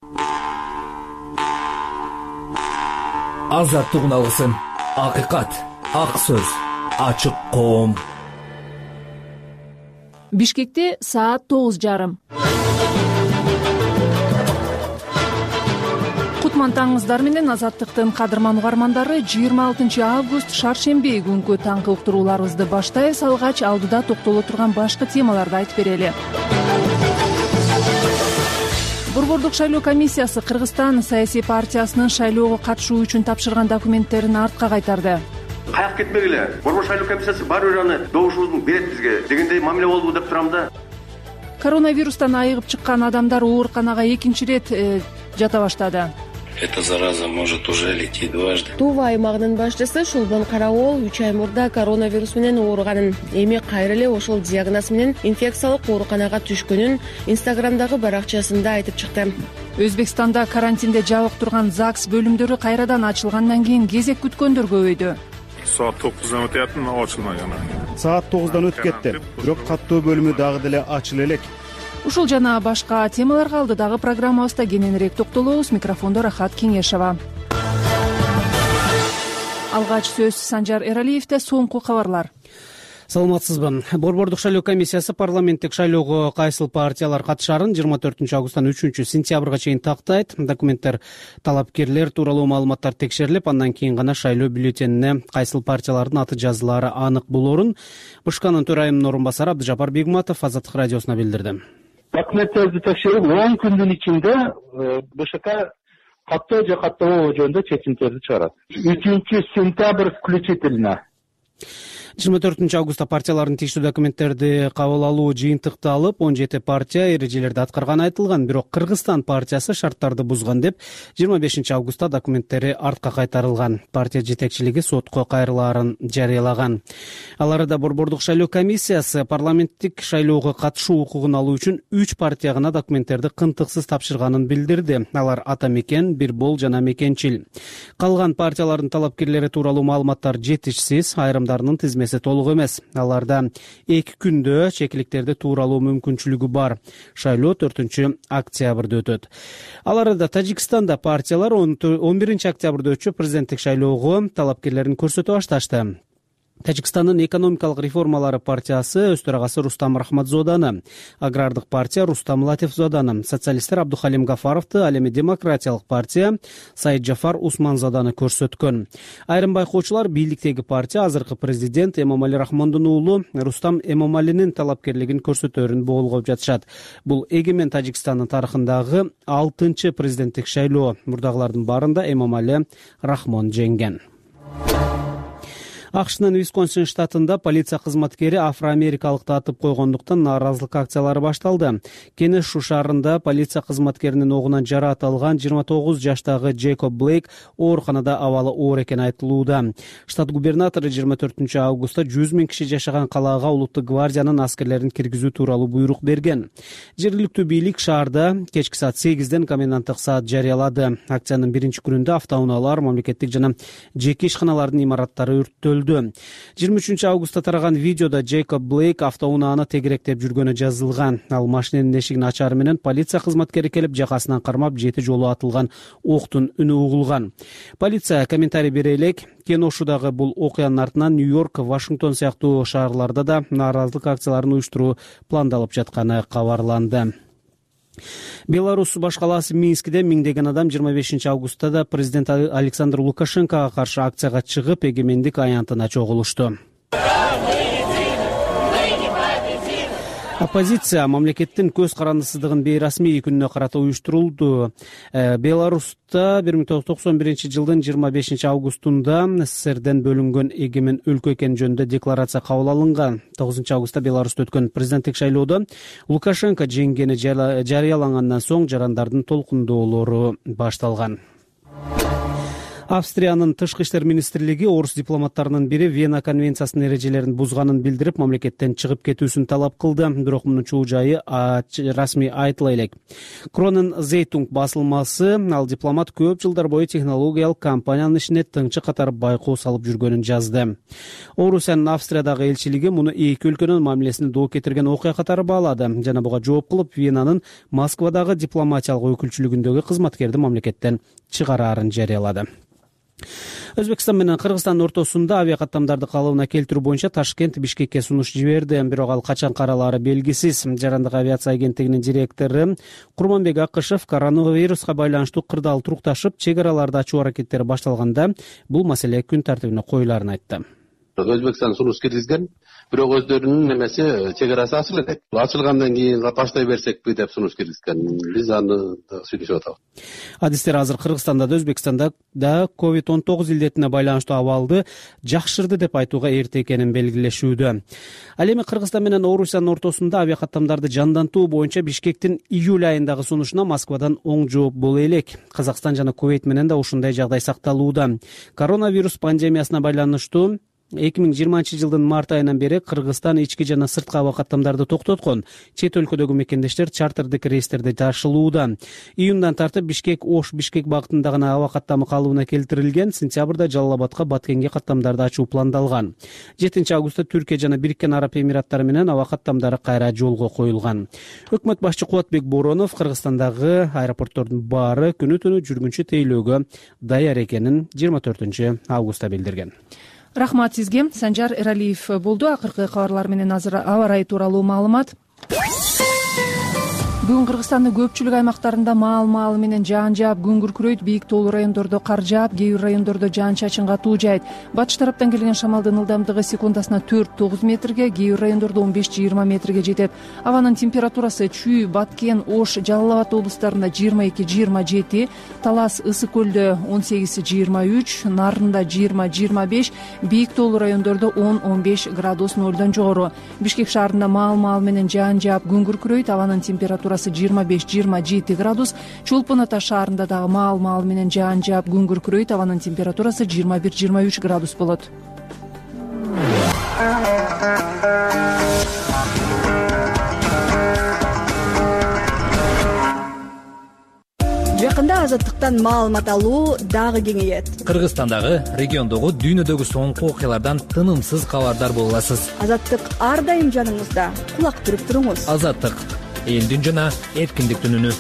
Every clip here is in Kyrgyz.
Азаттыгын алгысың. Акыйкат, ак сөз, ачык коом. Бишкекте саат 9:30. Кутман таңыңыздар менен Азаттыктын кадырман угармандары 26 август шаршемби күнкү таңкы уктурууларыбызды баштай салгач алдыда токтоло турган башкы темаларды айтып берели. Борбордук шайлоо комиссиясы Кыргызстан саясий партиясынын шайлоого катышуу үчүн тапшырган документтерин артка кайтарды. Каяк кетмегиле. Борбор шайлоо комиссиясы бар бир аны добушубузду берет бизге дегендей мамиле болду деп турам да. Коронавирустан айыгып чыккан адамдар ооруканага экинчи рет жата баштады. Эта зараза может уже лететь дважды. Тува аймагынын башчысы Шулбан Караол 3 ай мурда коронавирус менен ооруганын, эми кайра эле ошол диагноз менен инфекциялык ооруканага түшкөнүн Инстаграмдагы баракчасында айтып чыкты. Өзбекстанда карантинде жабык турган ЗАГС бөлүмдөрү кайрадан ачылгандан кийин кезек күткөндөр көбөйдү. Saat 9'dan öteyatın açılmayan. Saat 9'dan ötüp ketти. Бирок каттоо бөлүмү дагы деле ачыла элек. Ушул жана башка темаларга алдыдагы программабызда кененирээк токтолобуз. Микрофондо Рахат Кеңешова. Алгач сөз Санжар Эралиевде. Соңку кабарлар. Саламатсызбы. Борбордук шайлоо комиссиясы парламенттик шайлоого кайсыл партиялар катышарын 24 августтан 3 сентябрга чейин тактайт. Документтер, талапкерлер тууралуу маалыматтар текшерилип, андан кийин гана шайлоо бюллетенине кайсыл партиялардын аты жазылаары анык болоорун БШКнын төрайымынын орун басары Абдыжапар Бегматов Азаттык радиосуна билдирди. Документтерди текшерип 10 күндүн ичинде БШК каттоо же каттабоо жөнүндө чечимдерди чыгарат. 3 сентябрь включительно. 24 августта партиялардын тиештүү документтерди кабыл алуу жыйынтыкталып, 17 партия эрежелерди аткарганы айтылган. Бирок Кыргызстан партиясы шарттарды бузган деп 25 августта документтери артка кайтарылган. Партия жетекчилиги сотко кайрылаарын жарыялаган. Аларда борбордук шайлоо комиссиясы парламенттик шайлоого катышуу укугун алуу үчүн 3 партия гана документтерди кынтыксыз тапшырганын билдирди. Алар Ата Мекен, Бирбол жана Мекенчил. Калган партиялардын талапкерлери тууралуу маалыматтар жетишсиз, айрымдарынын тизмеси толук эмес. Аларда 2 күндө чекиликтерди тууралуу мүмкүнчүлүгү бар. Шайлоо 4 октябрда өтөт. Аларда Тажикстанда партиялар 11 октябрда өтчү президенттик шайлоого талапкерлерин көрсөтө башташты. Тажикстандын экономикалык реформалары партиясы өз төрагасы Рустам Рахматзоданы, агрардык партия Рустам Латифзоданы, социалисттер Абдухалим Гафаровду, ал эми демократиялык партия Саиджафар Усманзоданы көрсөткөн. Айрым байкоочулар бийликтеги партия азыркы президент Эмомали Рахмондун уулу Рустам Эмомалинин талапкерлигин көрсөтөөрүн болгоп жатышат. Бул эгемен Тажикстандын тарыхындагы 6-чы президенттик шайлоо. Мурдагылардын баарында Эмомали Рахмон жеңген. АКШнын Висконсин штатында полиция кызматкери афроамерикалыкты атып койгондуктан нааразылык акциялары башталды. Кенешу шаарында полиция кызматкеринин огунан жараат алган 29 жаштагы Джейкоб Блейк ооруканада абалы оор экени айтылууда. Штат губернатору 24 августта 100 000 киши жашаган калаага улуттук гвардиянын аскерлерин киргизүү тууралуу буйрук берген. Жергиликтүү бийлик шаарда кечки саат 8-ден коменданттык саат жарыялады. Акциянын биринчи күнүндө автоунаалар, мамлекеттик жана жеке ишканалардын имараттары өрттөлдү. 23 августта тараган видеодо Джейкоб Блейк автоунааны тегеректеп жүргөнү жазылган. Ал машинанын эшигин ачары менен полиция кызматкери келип жакасынан кармап 7 жолу атылган октун үнү угулган. Полиция комментарий бере элек, Кеношудагы бул окуянын артынан Нью-Йорк, Вашингтон сыяктуу шаарларда да нааразылык акцияларын уюштуруу пландалып жатканы кабарланды. Беларусь баш калаасы Минскиде миңдеген адам 25 августта да президент Александр Лукашенкоға каршы акцияга чыгып, эгемендик аянтына чогулушту. Оппозиция мамлекеттин көз карандысыздыгын бейрасмий күнүнө карата уюштурулду. Беларусьта 1991 жылдын 25 августунда СССРден бөлүнгөн эгемен өлкө экени жөнүндө декларация кабыл алынган. 9 августта Беларусьта өткөн президенттик шайлоодо Лукашенко жеңгени жарыялангандан соң жарандардын толкундоолору башталган. Австриянын тышкы иштер министрлиги орус дипломаттарынын бири Вена конвенциясынын эрежелерин бузганын билдирип, мамлекеттен чыгып кетүүсүн талап кылды. Бирок мунун чуу жайы расмий айтыла элек. Кронен Зейтунг басылмасы ал дипломат көп жылдар бою технологиялык компаниянын ишине тыңчы катары байкоо салып жүргөнүн жазды. Орусиянын Австриядагы элчилиги муну эки өлкөнүн мамилесине доо кетирген окуя катары баалады жана буга жооп кылып Венанын Москвадагы дипломатиялык өкүлчүлүгүндөгү кызматкерди мамлекеттен чыгараарын жарыялады. Өзбекстан менен Кыргызстандын ортосунда авиакаттамдарды калыбына келтирүү боюнча Ташкент Бишкекке сунуш жиберди, бирок ал качан каралаары белгисиз. Жарандык авиация агенттигинин директору Курманбек Акышев коронавируска байланыштуу кырдаал турукташып, чек араларды ачуу аракеттери башталганда бул маселе күн тартибине коюлаарын айтты. Өзбекстан сунуш киргизген, бирок өздөрүнүн немеси чек арасы ачылы элек. Ачылгандан кийин таштай берсекпи деп сунуш киргизген. Биз аны сүйлөшүп атабыз. Адистер азыр Кыргызстанда да Өзбекстанда да COVID-19 илдетине байланыштуу абалды жакшырды деп айтууга эрте экенин белгилешүүдө. Ал эми Кыргызстан менен Орусиянын ортосунда авиакаттамдарды жандантуу боюнча Бишкектин июль айындагы сунушуна Москвадан оң жооп боло элек. Казакстан жана Кувейт менен да ушундай жагдай сакталууда. Коронавирус пандемиясына байланыштуу 2020 жылдын март айынан бери Кыргызстан ички жана сырткы авиакаттамдарды токтоткон. Чет өлкөдөгү мекендештер чартердик рейстерди ташылууда. Июндан тартып Бишкек-Ош Бишкек багытындагы авиакаттамы калыбына келтирилген. Сентябрда Жалал Абадка Баткенге каттамдарды ачуу пландалган. 7 августта Түркия жана Бириккен Араб Эмираттары менен авиакаттамдары кайра жолго коюлган. Өкмөт башчы Кубатбек Боронов Кыргызстандагы аэропорттордун баары күнү-түнү жүргүнчү тейлөөгө даяр экенин 24 августта билдирген. Рахмат сизге. Санжар Эралиев болду. Акыркы кабарлар менен азыр аба ырайы тууралуу маалымат. Бүгүн Кыргызстандын көпчүлүк аймактарында маал менен жаан жаап, күн күркүрөйт, бийик тоолуу райондордо кар жаап, кээ бир райондордо жаан-чачын катуу жаайт. Батыш тараптан келген шамалдын ылдамдыгы секундасына 4-9 метрге, кээ бир райондордо 15-20 метрге жетет. Абанын температурасы Чүй, Баткен, Ош, Жалал Абад облустарында 22-27, Талас, Ысык көлдө 18-23, Нарында 20-25, бийик тоолуу райондордо 10-15 градус нолдон жогору. Бишкек шаарында маал менен жаан жаап, күн күркүрөйт, абанын температурасы 25-27 градус. Чолпон Ата шаарында дагы маал менен жаан жаап, күн күркүрөйт, абанын температурасы 21-23 градус болот. Жакында азаттыктан маалымат алуу дагы кеңейет. Кыргызстандагы, региондогу, дүйнөдөгү соңку окуялардан тынымсыз кабардар боло аласыз. Азаттык ар дайым жаныңызда. Кулак түрүп туруңуз. Азаттык, элдин жана эркиндиктин үнү.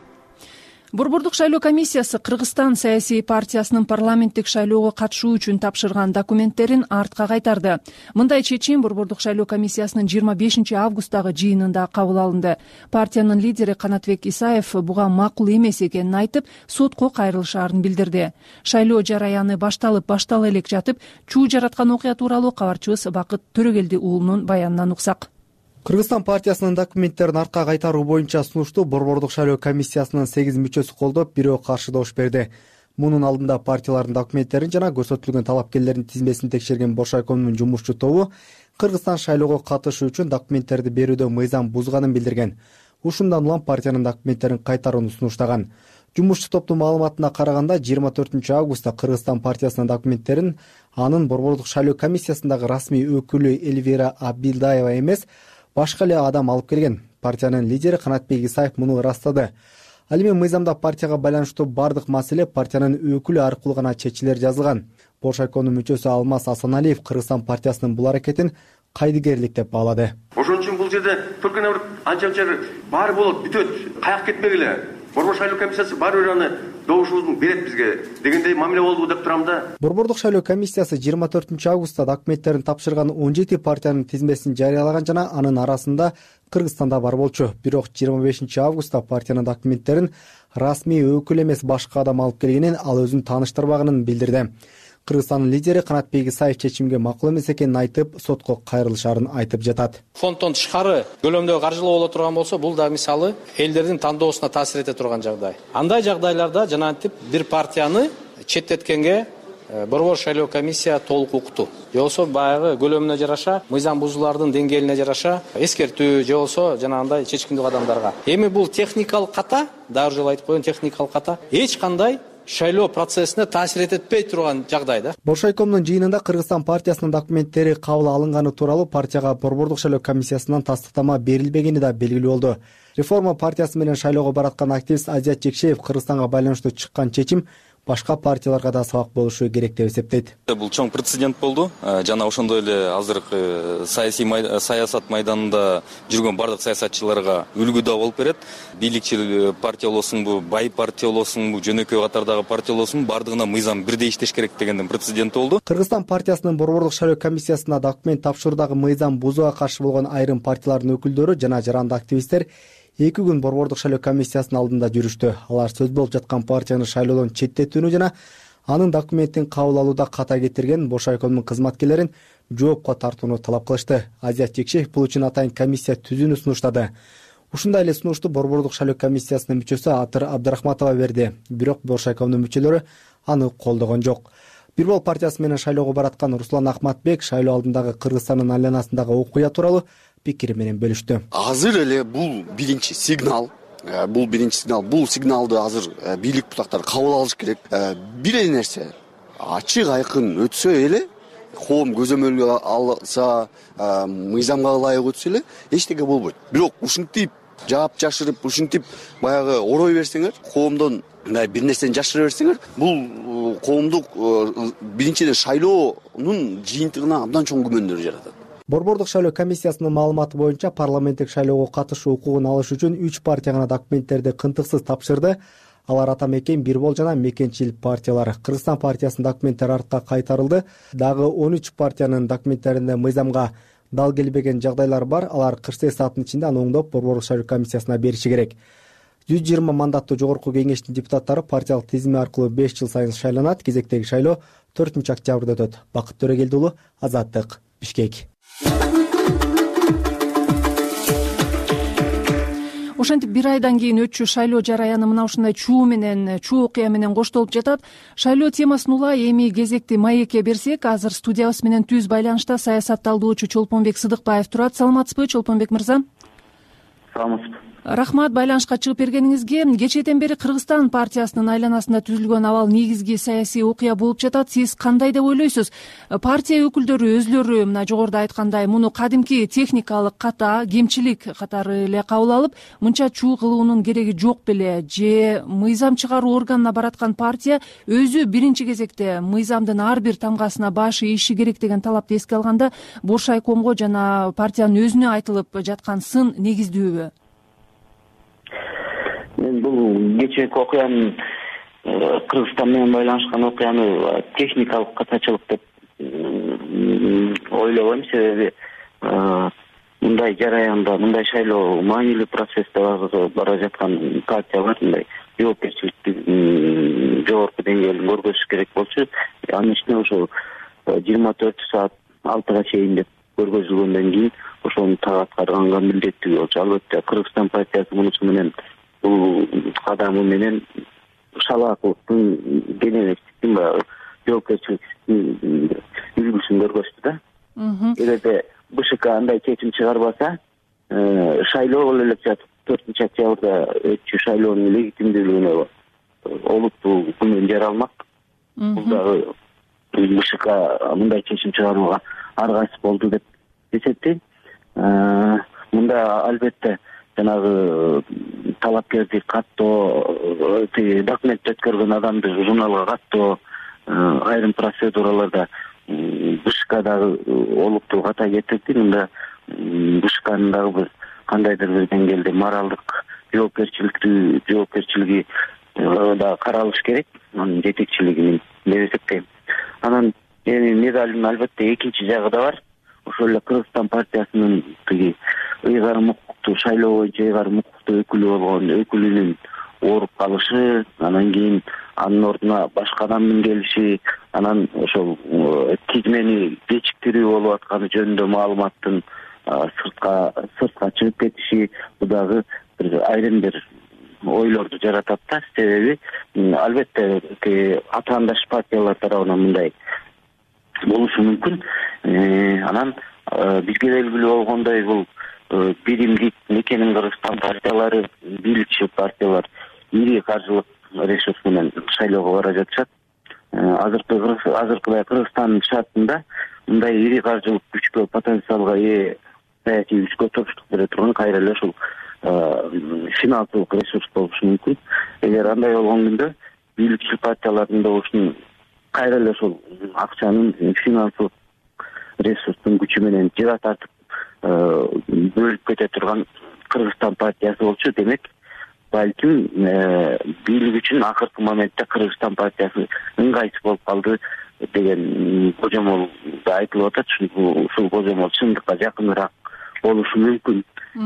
Борбордук шайлоо комиссиясы Кыргызстан саясий партиясынын парламенттик шайлоого катышуу үчүн тапшырган документтерин артка кайтарды. Мындай чечим Борбордук шайлоо комиссиясынын 25 августтагы жыйынында кабыл алынды. Партиянын лидери Канатбек Исаев буга макул эмес экенин айтып, сотко кайрылышаарын билдирди. Шайлоо жараяны баштала элек жатып, чуу жараткан окуя тууралуу кабарчыбыз Бакыт Төрөгелди уулунун баянынан уксак. Кыргызстан партиясынын документтерин артка кайтаруу боюнча сунушту Борбордук шайлоо комиссиясынын 8 мүчөсү колдоп, бирөө каршы добуш берди. Мунун алдында партиялардын документтерин жана көрсөтүлгөн талапкерлердин тизмесин текшерген Боршайкомдун жумушчу тобу Кыргызстан шайлоого катышуу үчүн документтерди берүүдө мыйзам бузганын билдирген. Ушундан улам партиянын документтерин кайтарууну сунуштаган. Жумушчу топтун маалыматына караганда 24 августта Кыргызстан партиясынын документтерин анын Борбордук шайлоо комиссиясындагы расмий өкүлү Эльвира Абилдаева эмес, башка эле адам алып келген. Партиянын лидери Канатбек Исаев муну ырастады. Ал эми мыйзамда партияга байланыштуу бардык маселе партиянын өкүлү аркылуу гана чечилер жазылган. Боршайкомдун мүчөсү Алмаз Асаналиев Кыргызстан партиясынын бул аракетин кайдыгерлик деп баалады. Ошон үчүн бул жерде только бир анча бар болот, бүтөт, каяк кетпегиле. Борбор шайлоо комиссиясы бар бир аны добушубузду берет бизге дегендей мамиле болду деп турам да. Борбордук шайлоо комиссиясы 24 августта документтерин тапшырган 17 партиянын тизмесин жарыялаган жана анын арасында Кыргызстанда бар болчу. Бирок 25 августта партиянын документтерин расмий өкүл эмес башка адам алып келгенин ал өзүн тааныштырбаганын билдирди. Кыргызстандын лидери Канатбек Исаев чечимге макул эмес экенин айтып, сотко кайрылышаарын айтып жатат. Фонддон тышкары көлөмдө каржылоо боло турган болсо, бул да мисалы элдердин тандоосуна таасир эте турган жагдай. Андай жагдайларда жанагынтип бир партияны четтеткенге Борбор шайлоо комиссия толук укуктуу. Же болсо баягы көлөмүнө жараша, мыйзам бузуулардын деңгээлине жараша эскертүү же болсо жанагындай чечкиндүү кадамдарга. Эми бул техникалык ката, дагы жолу айтып коеюн, техникалык ката эч кандай шайлоо процессине таасир этпей турган жагдай да. Боршайкомдун жыйынында Кыргызстан партиясынын документтери кабыл алынганы тууралуу партияга Борбордук шайлоо комиссиясынан тастыктама берилбегени да белгилүү болду. Реформа партиясы менен шайлоого бараткан активист Азият Жекшеев Кыргызстанга байланыштуу чыккан чечим башка партияларга да сабак болушу керек деп эсептейт. Бул чоң прецедент болду. Жана ошондой эле азыркы саясат майданында жүргөн бардык саясатчыларга үлгү да болуп берет. Бийликчил партия болосуңбу, бай партия болосуңбу, жөнөкөй катардагы партия болосуңбу, бардыгына мыйзам бирдей иштеш керек дегендин прецедент болду. Кыргызстан партиясынын Борбордук шайлоо комиссиясына документ тапшыруудагы мыйзам бузууга каршы болгон айрым партиялардын өкүлдөрү жана жаранды активисттер 2 күн Борбордук шайлоо комиссиясынын алдында жүрүштү. Алар сөз болуп жаткан партияны шайлоодон четтетүүнү жана анын документин кабыл алууда ката кетирген Боршайкомдун кызматкерлерин жоопко тартууну талап кылышты. Азият Жекшеев бул үчүн атайын комиссия түзүүнү сунуштады. Ушундай эле сунушту Борбордук шайлоо комиссиясынын мүчөсү Атыр Абдрахматова берди. Бирок Боршайкомдун мүчөлөрү аны колдогон жок. Бирбол партиясы менен шайлоого бараткан Руслан Ахматбек шайлоо алдындагы Кыргызстандын айланасындагы окуя тууралуу пикири менен бөлүштү. Азыр эле бул биринчи сигнал. Бул сигналды азыр бийлик бутактары кабыл алыш керек. Бир эле нерсе ачык айкын өтсө эле, коом көзөмөлгө алса, мыйзамга ылайык өтсө эле эчтеке болбойт. Бирок ушинтип жаап жашырып, ушинтип баягы орой берсеңер, коомдон бир нерсени жашыра берсеңер, бул коомдук биринчиден шайлоонун жыйынтыгына абдан чоң күмөндөр жаратат. Борбордук шайлоо комиссиясынын маалыматы боюнча парламенттик шайлоого катышуу укугун алыш үчүн 3 партия гана документтерди кынтыксыз тапшырды. Алар Ата Мекен, Бирбол жана Мекенчил партиялары. Кыргызстан партиясынын документтери артка кайтарылды. Дагы 13 партиянын документтеринде мыйзамга дал келбеген жагдайлар бар. Алар 48 сааттын ичинде аны оңдоп Борбордук шайлоо комиссиясына бериши керек. 120 мандаттуу жогорку кеңештин депутаттары партиялык тизими аркылуу 5 жыл сайын шайланат. Кезектеги шайлоо 4-октябрда өтөт. Бакыт Төрөгелди уулу, Азаттык, Бишкек. Ошентип бир айдан кийин өтчү шайлоо жараяны мына ушундай чуу окуя менен коштолуп жатат. Шайлоо темасын улай эми кезекти маекке берсек, азыр студиябыз менен түз байланышта саясатталдоочу Чолпонбек Сыдыкбаев турат. Саламатсызбы, Чолпонбек мырза? Саламатсызбы. Рахмат байланышка чыгып бергениңизге. Кечээден бери Кыргызстан партиясынын айланасында түзүлгөн абал негизги саясий окуя болуп жатат. Сиз кандай деп ойлойсуз? Партия өкүлдөрү өзлөрү мына жогоруда айткандай муну кадимки техникалык ката, кемчилик катары эле кабыл алып, мынча чуу кылуунун кереги жок беле? Же мыйзам чыгаруу органына бараткан партия өзү биринчи кезекте мыйзамдын ар бир тамгасына баш ийиши керек деген талапты эске алганда, Боршайкомго жана партиянын өзүнө айтылып жаткан сын негиздүүбү? Мен бул кечээки окуянын Кыргызстан менен байланышкан окуяны техникалык катачылык деп ойлобойм. Себеби мындай жараянда, мындай шайлоо маанилүү процессте бара жаткан партиялар мындай жоопкерчиликти жогорку деңгээлде көргөзүш керек болчу. Анын ичинде ошол 24 саат 6га чейин деп көргөзүлгөндөн кийин ошону так аткарганга милдеттүү болчу. Албетте Кыргызстан партиясы мунусу менен бул кадамы менен шалаакылыктын, кененечтиктин баягы жоопкерчиликтин үлгүсүн көргөздү да. Эгерде БШК андай чечим чыгарбаса, шайлоо боло элек жатып 4-октябрда өтчү шайлоонун легитимдүүлүгүнө олуттуу күмөн жаралмак. Бул дагы БШК мындай чечим чыгарууга аргасыз болду деп эсептейм. Мында албетте жанагы талапкерди каттоо, документ өткөргөн адамды журналга каттоо, айрым процедураларда БШКдагы олуттуу ката кетирди. Мында БШКнын дагы бир кандайдыр бир деңгээлде моралдык жоопкерчилиги да каралыш керек, анын жетекчилигинин деп эсептейм. Анан эми медалдын албетте экинчи жагы да бар. Ошол эле Кыргызстан партиясынын тиги ыйгарым укуктуу шайлоо боюнча ыйгарым укуктуу өкүлү болгон өкүлүнүн ооруп калышы, анан кийин анын ордуна башка адамдын келиши, анан ошол тизмени кечиктирүү болуп атканы жөнүндө маалыматтын сыртка чыгып кетиши, бул дагы бир айрым бир ойлорду жаратат да. Себеби албетте атаандаш партиялар тарабынан мындай болушу мүмкүн. Анан бизге белгилүү болгондой бул биримдик Мекенин Кыргызстан партиялары, бийликчил партиялар ири каржылык ресурс менен шайлоого бара жатышат. Азыркыдай Кыргызстандын шартында мындай ири каржылык күчкө, потенциалга ээ саясий күчкө турштук бере турган кайра эле ушул финансылык ресурс болушу мүмкүн. Эгер андай болгон күндө бийликчил партиялардын да ушунун кайра эле ушул акчанын, финансылык ресурстун күчү менен жыга тартып бөлүп кете турган Кыргызстан партиясы болчу. Демек, балким бийлик үчүн акыркы моментте Кыргызстан партиясы ыңгайсыз болуп калды деген божомол да айтылып атат. Ушул божомол чындыкка жакыныраак болушу мүмкүн.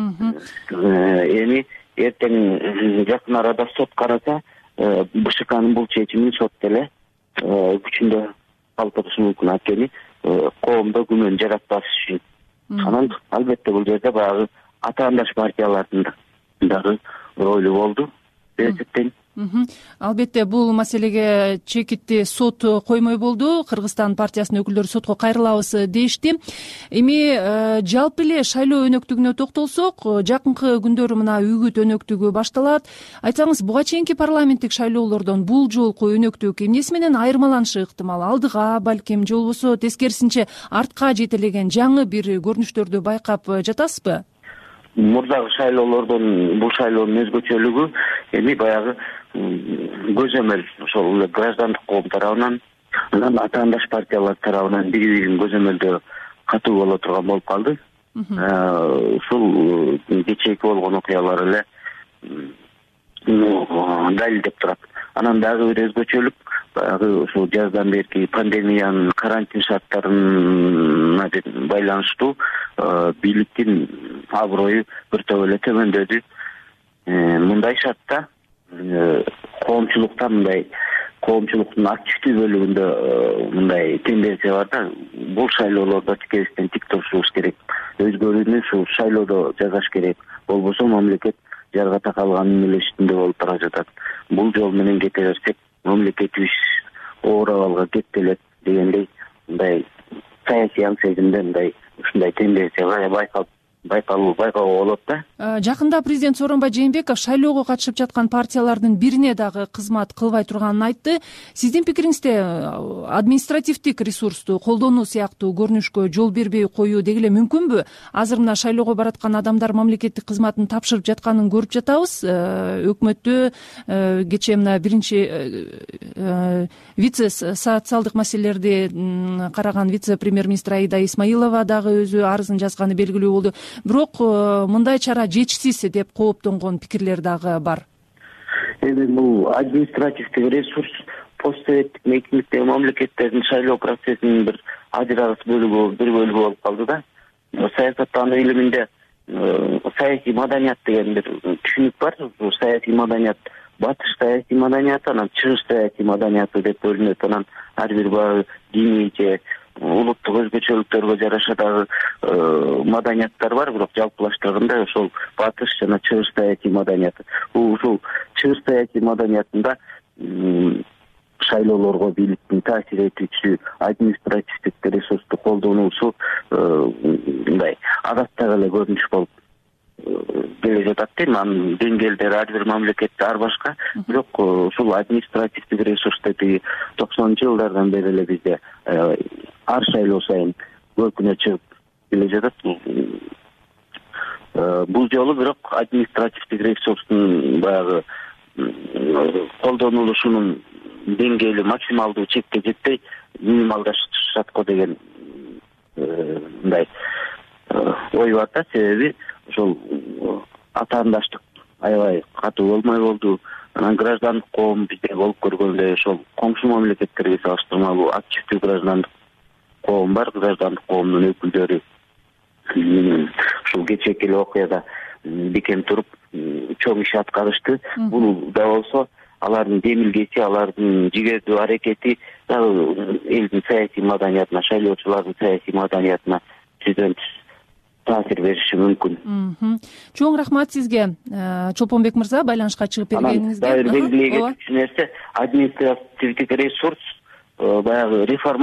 Эми эртең жакын арада сот караса, БШКнын бул чечимин сот деле күчүндө калтырышы мүмкүн. Анткени коомдо күмөн жаратпаш үчүн. Анан албетте бул жерде баягы атаандаш партиялардын дагы ролу болду деп эсептейм. Албетте бул маселеге чекитти сот коймой болду. Кыргызстан партиясынын өкүлдөрү сотко кайрылабыз дешти. Эми жалпы эле шайлоо өнөктүгүнө токтолсок, жакынкы күндөрү мына үгүт өнөктүгү башталат. Айтсаңыз, буга чейинки парламенттик шайлоолордон бул жолку өнөктүк эмнеси менен айырмаланышы ыктымал? Алдыга балким, же болбосо тескерисинче артка жетелеген жаңы бир көрүнүштөрдү байкап жатасызбы? Мурдагы шайлоолордон бул шайлоонун өзгөчөлүгү эми баягы көзөмөл ошол эле граждандык коом тарабынан, анан атаандаш партиялар тарабынан бири-бирин көзөмөлдөө катуу боло турган болуп калды. Ушул кечээки болгон окуялар эле далилдеп турат. Анан дагы бир өзгөчөлүк баягы ушул жаздан берки пандемиянын, карантин шарттарына байланыштуу бийликтин аброю бир топ эле төмөндөдү. Мындай шартта коомчулуктун активдүү бөлүгүндө мындай тенденция бар да, бул шайлоолордо тикерисинен тик турушубуз керек. Өзгөрүүнү ушул шайлоодо жасаш керек. Болбосо мамлекет жарга такалган эле үстүндө болуп бара жатат. Бул жол менен кете берсек, мамлекетибиз оор абалга кеттелет дегендей мындай саясий аңсегимде мындай ушундай тенденция байкалууга болот да. Жакында президент Сооронбай Жээнбеков шайлоого катышып жаткан партиялардын бирине дагы кызмат кылбай турганын айтты. Сиздин пикириңизде административдик ресурсту колдонуу сыяктуу көрүнүшкө жол бербей коюу деги эле мүмкүнбү? Азыр мына шайлоого бараткан адамдар мамлекеттик кызматын тапшырып жатканын көрүп жатабыз. Өкмөттө кечээ мына биринчи вице социалдык маселелерди караган вице-премьер-министр Аида Исмаилова дагы өзү арызын жазганы белгилүү болду. Бирок мындай чара жетишсиз деп кооптонгон пикирлер дагы бар. Эми бул административдик ресурс постсоветтик мейкиндиктеги мамлекеттердин шайлоо процессинин бир ажырагыс бөлүгү болуп калды да. Саясаттануу илиминде саясий маданият деген бир түшүнүк бар. Саясий маданият батыш саясий маданияты, анан чыгыш саясий маданияты деп бөлүнөт. Анан ар бир баягы диний же улуттук өзгөчөлүктөргө жараша дагы маданияттар бар, бирок жалпылаштырганда ошол батыш жана чыгыш саясий маданияты. Ушул чыгыш саясий маданиятында шайлоолорго бийликтин таасир этүүчү административдик ресурсту колдонуусу мындай адаттагы эле көрүнүш болуп келе жатат дейм. Анын деңгээлдери ар бир мамлекетте ар башка, бирок ушул административдик ресурсту 90-жылдардан бери эле бизде ар шайлоо сайын көркүнө чыгып келе жатат. Бул жолу бирок административдик ресурстун баягы колдонулушунун деңгээли максималдуу чекке жетпей минималдашат го деген мындай ой бар да. Себеби ошол атаандаштык аябай катуу болмой болду. Анан граждандык коом бизде болуп көргөндөй ошол коңшу мамлекеттерге салыштырмалуу активдүү граждандык коом бар. Граждандык коомдун өкүлдөрү ушул кечээки эле окуяда бекем туруп чоң иш аткарышты. Бул да болсо алардын демилгеси, алардын жигердүү аракети дагы элдин саясий маданиятына, шайлоочулардын саясий маданиятына түздөн түз таасир бериши мүмкүн. Чоң рахмат сизге, Чолпонбек мырза, байланышка чыгып бергениңизге. Дагы белгилей кетчү нерсе, административдик ресурс баягы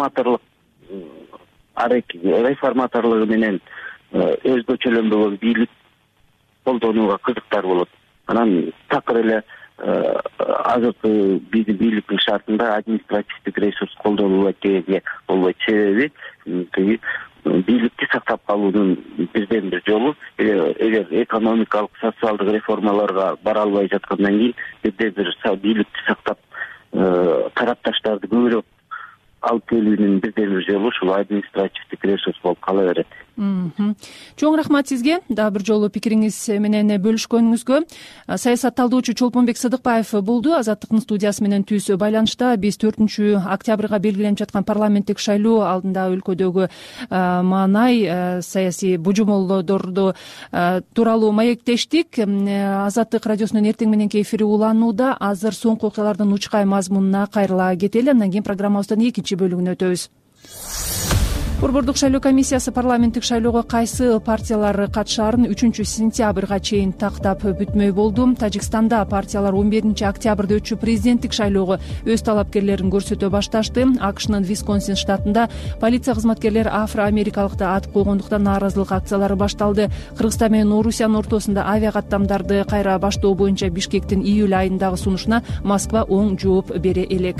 реформаторлугу менен өзгөчөлөнбөгөн бийлик колдонууга кызыктар болот. Анан такыр эле азыркы биздин бийликтин шартында административдик ресурс колдонулат дегенге болбойт. Себеби тиги бийликти сактап калуунун бирден бир жолу эгер экономикалык социалдык реформаларга бара албай жаткандан кийин бирден бир бийликти сактап тарапташтарды көбүрөөк алып келүүнүн бирден бир жолу ушул административдик ресурс болуп кала берет. Чоң рахмат сизге дагы бир жолу пикириңиз менен бөлүшкөнүңүзгө. Саясат талдоочу Чолпонбек Сыдыкбаев болду. Азаттыктын студиясы менен түз байланышта. Биз 4 октябрга белгиленип жаткан парламенттик шайлоо алдында өлкөдөгү маанай саясий божомолдорду тууралуу маектештик. Азаттык радиосунун эртең мененки эфири уланууда. Азыр соңку окуялардын учкай мазмунуна кайрыла кетели. Андан кийин программабыздын экинчи бөлүгүнө өтөбүз. Борбордук шайлоо комиссиясы парламенттик шайлоого кайсы партиялар катышаарын 3-сентябрга чейин тактап бүтмөй болду. Тажикстанда партиялар 11-октябрда өтчү президенттик шайлоого өз талапкерлерин көрсөтө башташты. АКШнын Висконсин штатында полиция кызматкерлери афро-америкалыкты атып койгондуктан нааразылык акциялары башталды. Кыргызстан менен Орусиянын ортосунда авиакаттамдарды кайра баштоо боюнча Бишкектин июль айындагы сунушуна Москва оң жооп бере элек.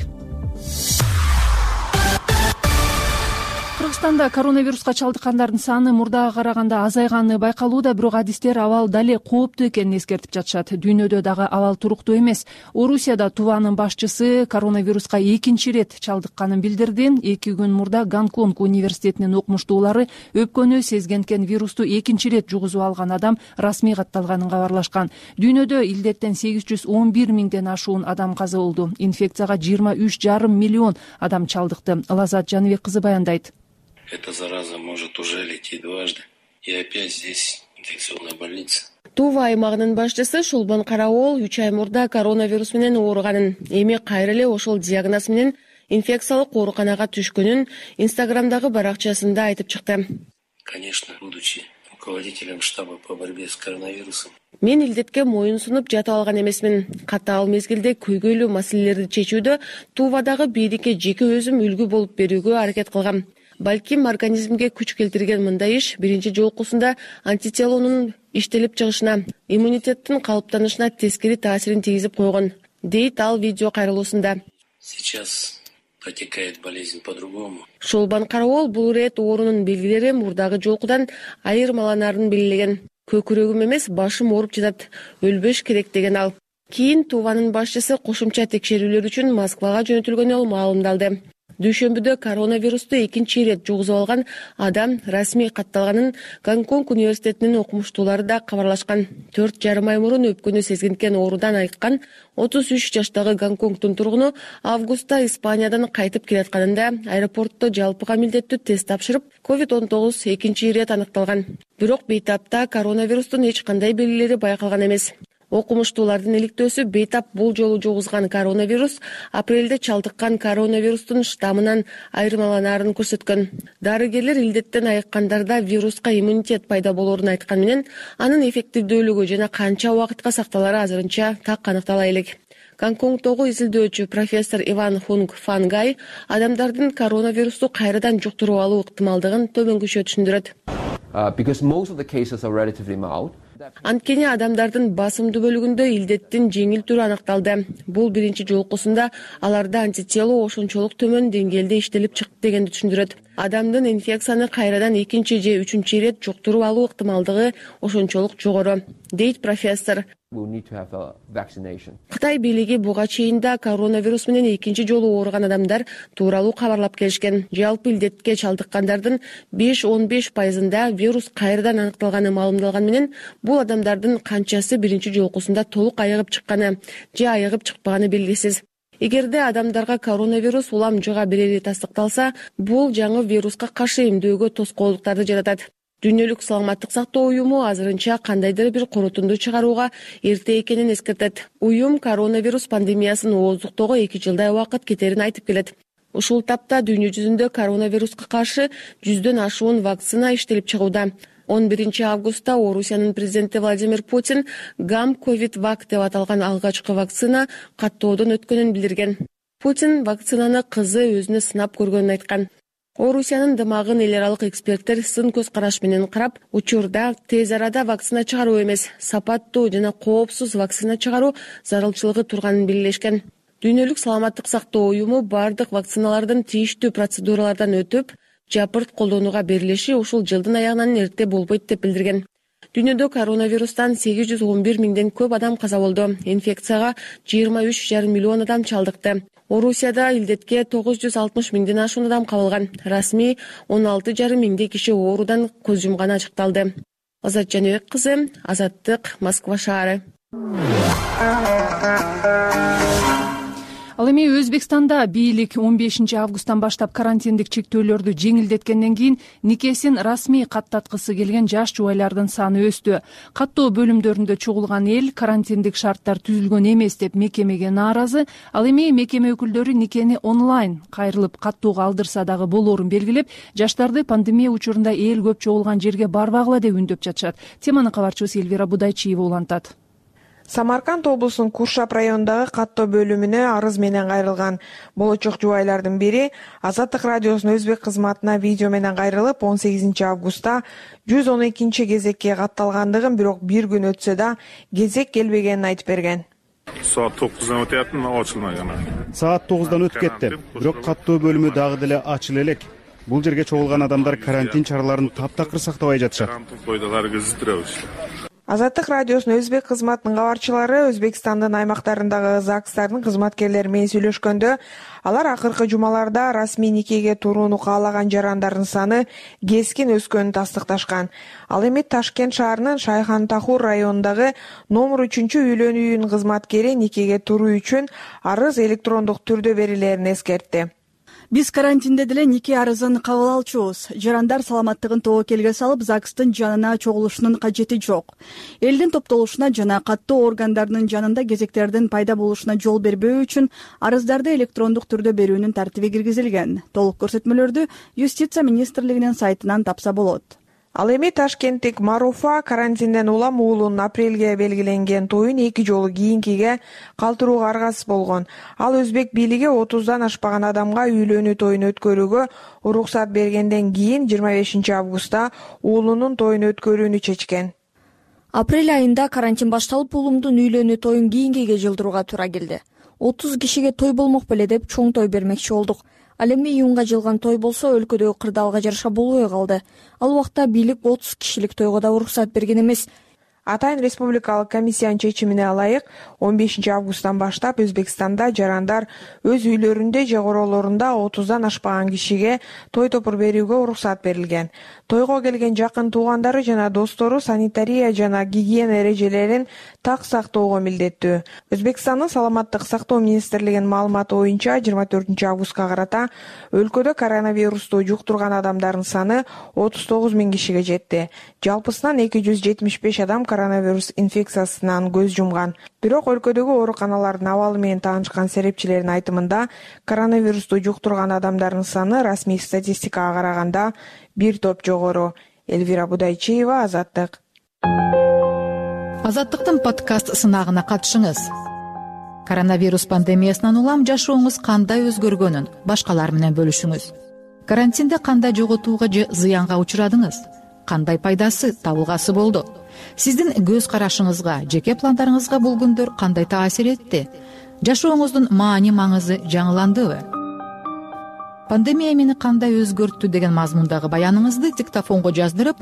Кыргызстанда коронавируска чалдыккандардын саны мурдага караганда азайганы байкалууда, бирок адистер абал дале кооптуу экенин эскертип жатышат. Дүйнөдө дагы абал туруктуу эмес. Орусияда Туванын башчысы коронавируска экинчи ирет чалдыкканын билдирди. 2 күн мурда Гонконг университетинин окумуштуулары өпкөнү сезгенкен вирусту экинчи ирет жугузуп алган адам расмий катталганын кабарлашкан. Дүйнөдө илдеттен 811 миңден ашуун адам каза болду. Инфекцияга 23,5 миллион адам чалдыкты. Лазат Жаныбек кызы баяндайт. Эта зараза может уже лететь дважды. И опять здесь инфекционная больница. Тува аймагынын башчысы Шулбан Караол 3 ай мурда коронавирус менен ооруганын, эми кайра эле ошол диагноз менен инфекциялык ооруканага түшкөнүн Инстаграмдагы баракчасында айтып чыкты. Конечно, будучи руководителем штаба по борьбе с коронавирусом. Мен илдетке моюн сунуп жатып алган эмесмин. Катаал мезгилде көйгөйлүү маселелерди чечүүдө Тувадагы бийликке жеке өзүм үлгү болуп берүүгө аракет кылгам. Балким организмге күч келтирген мындай иш биринчи жолкусунда антителонун иштелип чыгышына, иммунитеттин калыптанышына тескери таасирин тийгизип койгон, дейт ал видео кайрылуусунда. Сейчас протекает болезнь по-другому. Шолбан Караол бул ирет оорунун белгилери мурдагы жолкудан айырмаланарын белгилеген. Көкүрөгүм эмес, башым ооруп жатат, өлбөш керек деген ал. Кийин Туванын башчысы кошумча текшерүүлөр үчүн Москвага жөнөтүлгөнү ал маалымдалды. Дүйшөмбүдө коронавирусту экинчи ирет жугузуп алган адам расмий катталганын Гонконг университетинин окумуштуулары да кабарлашкан. 4,5 ай мурун өпкөнү сезгенкен оорудан айыккан 33 жаштагы Гонконгдун тургуну августта Испаниядан кайтып келатканында аэропортто жалпыга милдеттүү тест тапшырып, COVID-19 экинчи ирет аныкталган. Бирок бейтапта коронавирустун эч кандай белгилери байкалган эмес. Окумуштуулардын иликтөөсү бейтап бул жолу жугузган коронавирус апрелде чалдыккан коронавирустун штаммынан айырмаланаарын көрсөткөн. Дарыгерлер илдеттен айыккандарда вируска иммунитет пайда болоорун айткан менен, анын эффективдүүлүгү жана канча убакытка сакталары азырынча так аныктала элек. Гонконгдогу изилдөөчү профессор Иван Хунг Фангай адамдардын коронавирусту кайрадан жуктуруп алуу ыктымалдыгын төмөнгөчө түшүндүрөт. Анткени адамдардын басымдуу бөлүгүндө илдеттин жеңил түрү аныкталды. Бул биринчи жолкусунда аларда антитело ошончолук төмөн деңгээлде иштелип чыкты дегенди түшүндүрөт. Адамдын инфекцияны кайрадан экинчи же үчүнчү ирет жуктуруп алуу ыктымалдыгы ошончолук жогору, дейт профессор. Кытай бийлиги буга чейин да коронавирус менен экинчи жолу ооруган адамдар тууралуу кабарлап келишкен. Жалпы илдетке чалдыккандардын 5-15% вирус кайрадан аныкталганы маалымдалган менен, бул адамдардын канчасы биринчи жолкусунда толук айыгып чыкканы же айыгып чыкпаганы белгисиз. Эгерде адамдарга коронавирус улам жуга берери тастыкталса, бул жаңы вируска каршы эмдөөгө тоскоолдуктарды жаратат. Дүйнөлүк саламаттык сактоо уюму азырынча кандайдыр бир корутунду чыгарууга эрте экенин эскертет. Уюм коронавирус пандемиясын ооздуктоого 2 жылдай убакыт кетерин айтып келет. Ушул тапта дүйнө жүзүндө коронавируска каршы 100дөн ашуун вакцина иштелип чыгууда. 11 августта Орусиянын президенти Владимир Путин Гам-Ковид-Вак деп аталган алгачкы вакцина каттоодон өткөнүн билдирген. Путин вакцинаны кызы өзүнө сынап көргөнүн айткан. Орусиянын дымагын эл аралык эксперттер сын көз караш менен карап, учурда тез арада вакцина чыгаруу эмес, сапаттуу жана коопсуз вакцина чыгаруу зарылчылыгы турганын белгилешкен. Дүйнөлүк саламаттык сактоо уюму бардык вакциналардын тийиштүү процедуралардан өтүп, жапырт колдонууга берилиши ушул жылдын аягынан эрте болбойт деп билдирген. Дүйнөдө коронавирустан 811 миңден көп адам каза болду. Инфекцияга 23,5 миллион адам чалдыкты. Орусияда илдетке 960 миңден ашуун адам кабылган. Расмий 16,5 миңдей киши оорудан көз жумганы ачыкталды. Азат Жаныбек кызы, Азаттык, Москва шаары. Ал эми Өзбекстанда бийлик 15 августтан баштап карантиндик чектөөлөрдү жеңилдеткенден кийин никесин расмий каттаткысы келген жаш жубайлардын саны өстү. Каттоо бөлүмдөрүндө чогулган эл карантиндик шарттар түзүлгөн эмес деп мекемеге нааразы. Ал эми мекеме өкүлдөрү никени онлайн кайрылып каттоого алдырса дагы болоорун белгилеп, жаштарды пандемия учурунда эл көп чогулган жерге барбагыла деп үндөп жатышат. Теманы кабарчыбыз Элвира Будайчиева улантат. Самарканд облусунун Куршап районундагы каттоо бөлүмүнө арыз менен кайрылган болочок жубайлардын бири Азаттык радиосунун өзбек кызматына видео менен кайрылып, 18 августта 112 кезекке катталгандыгын, бирок бир күн өтсө да кезек келбегенин айтып берген. Saat 9'dan öteyaptın, açılmagan. Saat 9'dan өтүп кетти, бирок каттоо бөлүмү дагы деле ачыла элек. Бул жерге чогулган адамдар карантин чараларын таптакыр сактабай жатышат. Азаттык радиосунун өзбек кызматынын кабарчылары Өзбекстандын аймактарындагы ЗАГСтардын кызматкерлери менен сүйлөшкөндө, алар акыркы жумаларда расмий никеге турууну каалаган жарандардын саны кескин өскөнүн тастыкташкан. Ал эми Ташкент шаарынын Шайхан-Тахур районундагы номер 3-үйлөнүү үйүнүн кызматкери никеге туруу үчүн арыз электрондук түрдө берилерин эскертти. Биз карантинде деле нике арызын кабыл алчубуз. Жарандар саламаттыгын тобокелге салып, ЗАГСтын жанына чогулушунун кажети жок. Элдин топтолушуна жана каттоо органдарынын жанында кезектердин пайда болушуна жол бербөө үчүн арыздарды электрондук түрдө берүүнүн тартиби киргизилген. Толук көрсөтмөлөрдү Юстиция министрлигинин сайтынан тапса болот. Ал эми ташкенттик Маруфа карантинден улам уулунун апрелге белгиленген тоюн 2 жолу кийинкиге калтырууга аргасыз болгон. Ал өзбек бийлиги 30дан ашпаган адамга үйлөнүү тоюн өткөрүүгө уруксат бергенден кийин 25 августта уулунун тоюн өткөрүүнү чечкен. Апрель айында карантин башталып, уулумдун үйлөнүү тоюн кийинкиге жылдырууга туура келди. 30 кишиге той болмок беле деп чоң той бермекчи болдук. Ал эми июнга жылган той болсо өлкөдөгү кырдаалга жараша болбой калды. Ал убакта бийлик 30 кишилик тойго да уруксат берген эмес. Атайын республикалык комиссиянын чечимине ылайык 15 августтан баштап Өзбекстанда жарандар өз үйлөрүндө же королорунда 30дан ашпаган кишиге той топур берүүгө уруксат берилген. Тойго келген жакын туугандары жана достору санитария жана гигиена эрежелерин так сактоого милдеттүү. Өзбекстандын саламаттык сактоо министрлигинин маалыматы боюнча 24 августка карата өлкөдө коронавирусту жуктурган адамдардын саны 39 миң кишиге жетти. Жалпысынан 275 адам коронавирус инфекциясынан көз жумган. Бирок өлкөдөгү ооруканалардын абалы менен таанышкан серепчилердин айтымында, коронавирусту жуктурган адамдардын саны расмий статистикага караганда бир топ жогору. Элвира Будайчиева, Азаттык. Азаттыктын подкаст сынагына катышыңыз. Коронавирус пандемиясынан улам жашооңуз кандай өзгөргөнүн башкалар менен бөлүшүңүз. Карантинде кандай жоготууга же зыянга учурадыңыз? Кандай пайдасы, табылгасы болду? Сиздин көз карашыңызга, жеке пландарыңызга бул күндөр кандай таасир этти? Жашооңуздун маани маңызы жаңыландыбы? Пандемия мени кандай өзгөрттү деген мазмундагы баяныңызды диктофонго жаздырып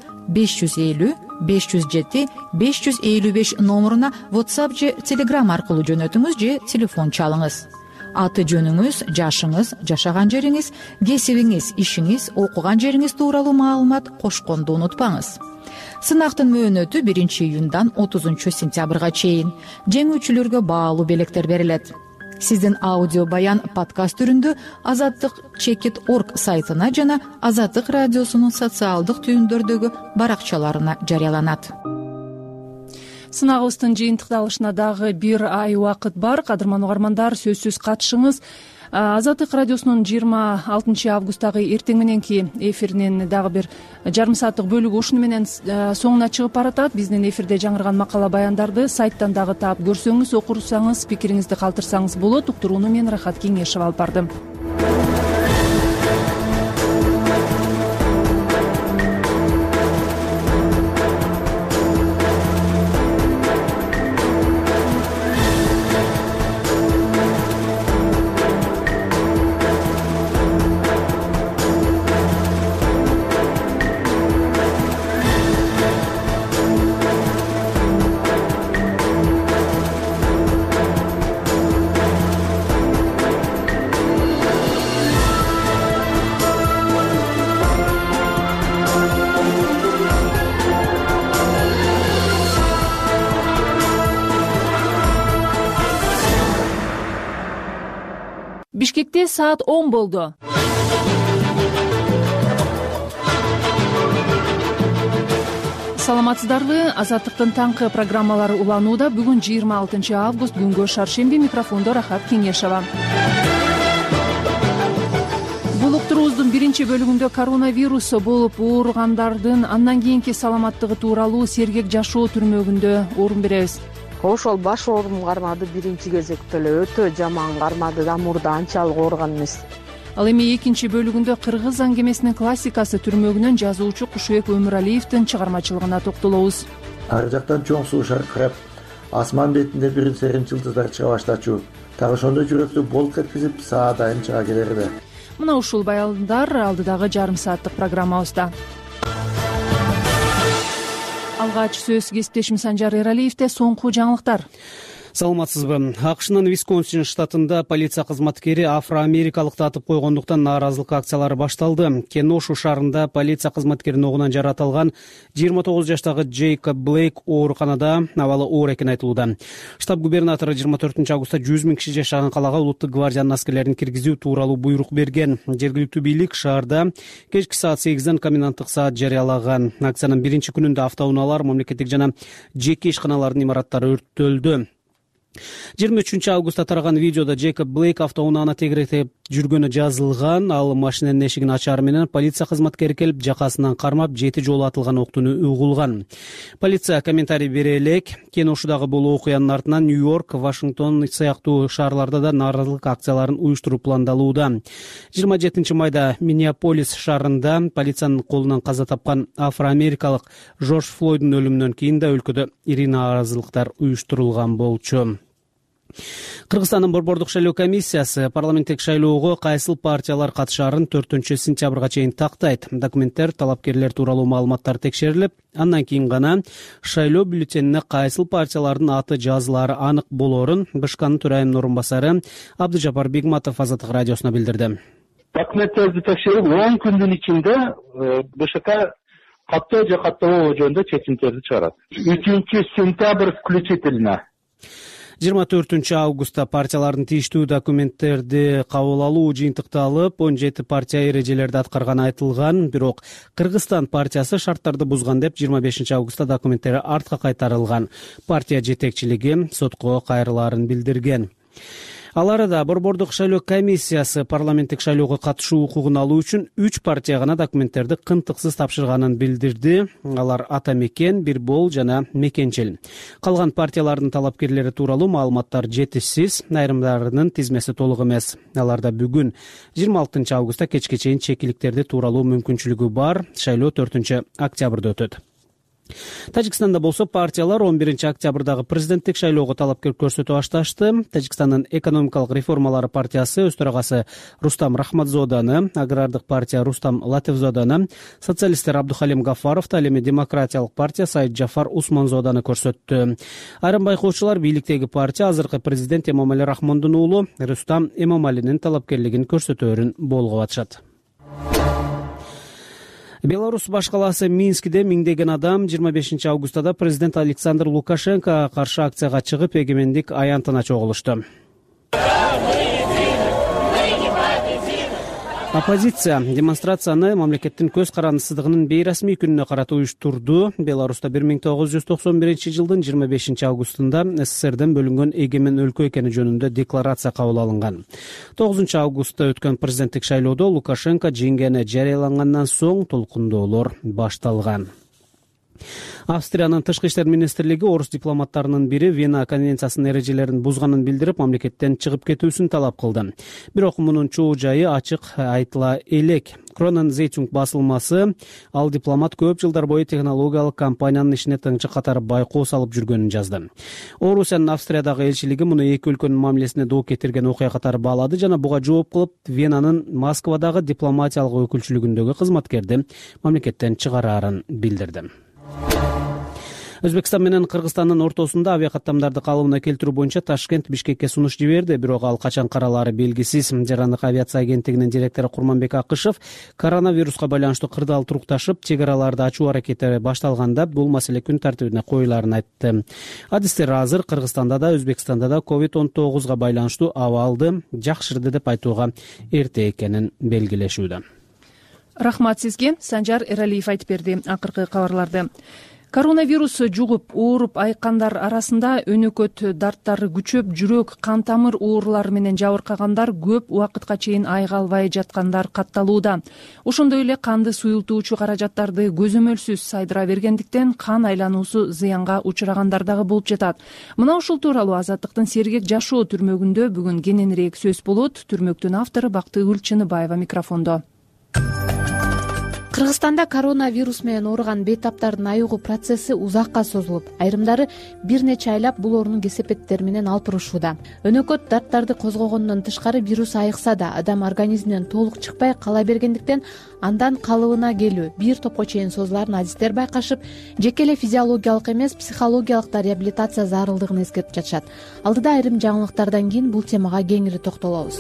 550-507-555 номуруна WhatsApp же Telegram аркылуу жөнөтүңүз же телефон чалыңыз. Аты жөнүңүз, жашыңыз, жашаган жериңиз, кесибиңиз, ишиңиз, окуган жериңиз тууралуу маалымат кошконду унутпаңыз. Сынактын мөөнөтү 1 июндан 30 сентябрга чейин. Жеңүүчүлөргө баалуу белектер берилет. Сиздин аудио баян подкаст түрүндө azattik.org сайтына жана Азаттык радиосунун социалдык түйүндөрдөгү баракчаларына жарыяланат. Сынагыбыздын жыйынтыкталышына дагы бир ай убакыт бар. Кадырман угармандар, сөзсүз катышыңыз. Азаттык радиосунун 26 августтагы эртең мененки эфиринин дагы бир жарым сааттык бөлүгү ушуну менен соңуна чыгып баратат. Биздин эфирде жаңырган макала баяндарды сайттан дагы таап көрсөңүз, окурсаңыз, пикириңизди калтырсаңыз болот. Уктурууну мен Рахат Кеңешева алып бардым. Бишкекте саат 10 болду. Саламатсыздарбы? Азаттыктын таңкы программалары уланууда. Бүгүн 26 август, күнгө шаршемби. Микрофондо Рахат Кеңешова. Бул уктуруубуздун биринчи бөлүгүндө коронавирус болуп ооругандардын андан кийинки саламаттыгы тууралуу сергек жашоо түрмөгүндө орун беребиз. Ошол баш оорум кармады биринчи кезекте эле, өтө жаман кармады да, мурда анчалык ооруган эмес. Ал эми экинчи бөлүгүндө кыргыз аңгемесинин классикасы түрмөгүнөн жазуучу Кушубек Өмүралиевдин чыгармачылыгына токтолобуз. Ар жактан чоң суу шаркырап, асман бетинде бир серин жылдыздар чыга баштачу. Так ошондо жүрөктү болк эткизип, саадайын чыга келерди. Мына ушул баяндар алдыдагы жарым сааттык программабызда. Алгач сөз кесиптешим Санжар Эралиевде. Соңку жаңылыктар. Саламатсызбы? АКШнын Висконсин штатында полиция кызматкери афроамерикалыкты атып койгондуктан нааразылык акциялары башталды. Кеношу шаарында полиция кызматкеринин огунан жаратылган 29 жаштагы Джейкоб Блейк ооруканада абалы оор экени айтылууда. Штаб губернатору 24 августта 100 000 киши жашаган калаага улуттук гвардиянын аскерлерин киргизүү тууралуу буйрук берген. Жергиликтүү бийлик шаарда кечки саат 8ден коменданттык саат жарыялаган. Акциянын биринчи күнүндө автоунаалар, мамлекеттик жана жеке ишканалардын имараттары өрттөлдү. 23 августта тараган видеодо Джейкоб Блейк автоунааны тегеретип жүргөнү жазылган. Ал машинанын эшигин ачары менен полиция кызматкери келип, жакасынан кармап, 7 жолу атылган октуну угулган. Полиция комментарий бере элек. Кеношудагы бул окуянын артынан Нью-Йорк, Вашингтон сыяктуу шаарларда да нааразылык акцияларын уюштуруу пландалууда. 27 майда Миннеаполис шаарында полициянын колунан каза тапкан афроамерикалык Жорж Флойддун өлүмүнөн кийин да өлкөдө ири нааразылыктар уюштурулган болчу. Кыргызстандын борбордук шайлоо комиссиясы парламенттик шайлоого кайсыл партиялар катышаарын 4-сентябрга чейин тактайт. Документтер, талапкерлер тууралуу маалыматтар текшерилип, андан кийин гана шайлоо бюллетенине кайсыл партиялардын аты жазылаары анык болоорун БШКнын төрайымынын орун басары Абдыжапар Бегматов Азаттык радиосуна билдирди. Документтерди текшерип 10 күндүн ичинде БШК каттоо же каттабоо жөнүндө чечимдерди чыгарат. 3-сентябрь включительно. 24 августта партиялардын тийиштүү документтерди кабыл алуу жыйынтыкталып, 17 партия эрежелерди аткарганы айтылган. Бирок Кыргызстан партиясы шарттарды бузган деп 25 августта документтери артка кайтарылган. Партия жетекчилиги сотко кайрылаарын билдирген. Ал арада борбордук шайлоо комиссиясы парламенттик шайлоого катышуу укугун алуу үчүн 3 партия гана документтерди кынтыксыз тапшырганын билдирди. Алар Ата Мекен, Бирбол жана Мекенчил. Калган партиялардын талапкерлери тууралуу маалыматтар жетишсиз, айрымдарынын тизмеси толук эмес. Аларда бүгүн 26 августта кечке чейин чекиликтерди тууралуу мүмкүнчүлүгү бар. Шайлоо 4 октябрда өтөт. Тажикстанда болсо партиялар 11 октябрдагы президенттик шайлоого талапкер көрсөтө башташты. Тажикстандын экономикалык реформалары партиясы өз төрагасы Рустам Рахматзоданы, агрардык партия Рустам Латифзоданы, социалисттер Абдухалим Гафаровду, ал эми демократиялык партия Саид Жафар Усманзоданы көрсөттү. Айрым байкоочулар бийликтеги партия азыркы президент Эмомали Рахмондун уулу Рустам Эмомалинин талапкерлигин көрсөтөөрүн болгоп атышат. Беларусь баш калаасы Минскиде миңдеген адам 25 августада президент Александр Лукашенко каршы акцияга чыгып, эгемендик аянтына чогулушту. Оппозиция демонстрацияны мамлекеттин көз карандысыздыгынын бейрасмий күнүнө карата уюштурду. Беларуста 1991 жылдын 25 августунда СССРден бөлүнгөн эгемен өлкө экени жөнүндө декларация кабыл алынган. 9 августта өткөн президенттик шайлоодо Лукашенко жеңгени жарыялангандан соң толкундоолор башталган. Австриянын тышкы иштер министрлиги орус дипломаттарынын бири Вена конвенциясынын эрежелерин бузганын билдирип, мамлекеттен чыгып кетүүсүн талап кылды. Бирок мунун чоо жайы ачык айтыла элек. Кронен Зейтунг басылмасы ал дипломат көп жылдар бою технологиялык компаниянын ишине тыңчы катары байкоо салып жүргөнүн жазды. Орусиянын Австриядагы элчилиги муну эки өлкөнүн мамилесине доо кетирген окуя катары баалады жана буга жооп кылып Венанын Москвадагы дипломатиялык өкүлчүлүгүндөгү кызматкерди мамлекеттен чыгараарын билдирди. Өзбекстан менен Кыргызстандын ортосунда авиакаттамдарды калыбына келтирүү боюнча Ташкент Бишкекке сунуш жиберди, бирок ал качан каралаары белгисиз. Жарандык авиация агенттигинин директору Курманбек Акышев коронавируска байланыштуу кырдаал турукташып, чек араларды ачуу аракети башталганда бул маселе күн тартибине коюлаарын айтты. Адистер азыр Кыргызстанда да, Өзбекстанда да COVID-19 байланыштуу абалды жакшырды деп айтууга эрте экенин белгилешүүдө. Рахмат сизге. Санжар Эралиев айтып берди акыркы кабарларды. Коронавирус жугуп, ооруп айыккандар арасында өнөкөт дарттары күчөп, жүрөк, кан тамыр оорулары менен жабыркагандар, көп убакытка чейин айыга албай жаткандар катталууда. Ошондой эле канды суюлтуучу каражаттарды көзөмөлсүз сайдыра бергендиктен кан айлануусу зыянга учурагандар дагы болуп жатат. Мына ушул тууралуу Азаттыктын Сергек жашоо түрмөгүндө бүгүн кененирээк сөз болот. Түрмөктүн автору Бактыгүл Чыныбаева микрофондо. Кыргызстанда коронавирус менен ооруган бейтаптардын айыгуу процесси узакка созулуп, айрымдары бир нече айлап бул оорунун кесепеттери менен алпырышууда. Өнөкөт дарттарды козгогондон тышкары вирус айыкса да, адам организминен толук чыкпай кала бергендиктен андан калыбына келүү бир топко чейин созуларын адистер байкашып, жеке эле физиологиялык эмес, психологиялык да реабилитация зарылдыгын эскертип жатышат. Алдыда айрым жаңылыктардан кийин бул темага кеңири токтолобуз.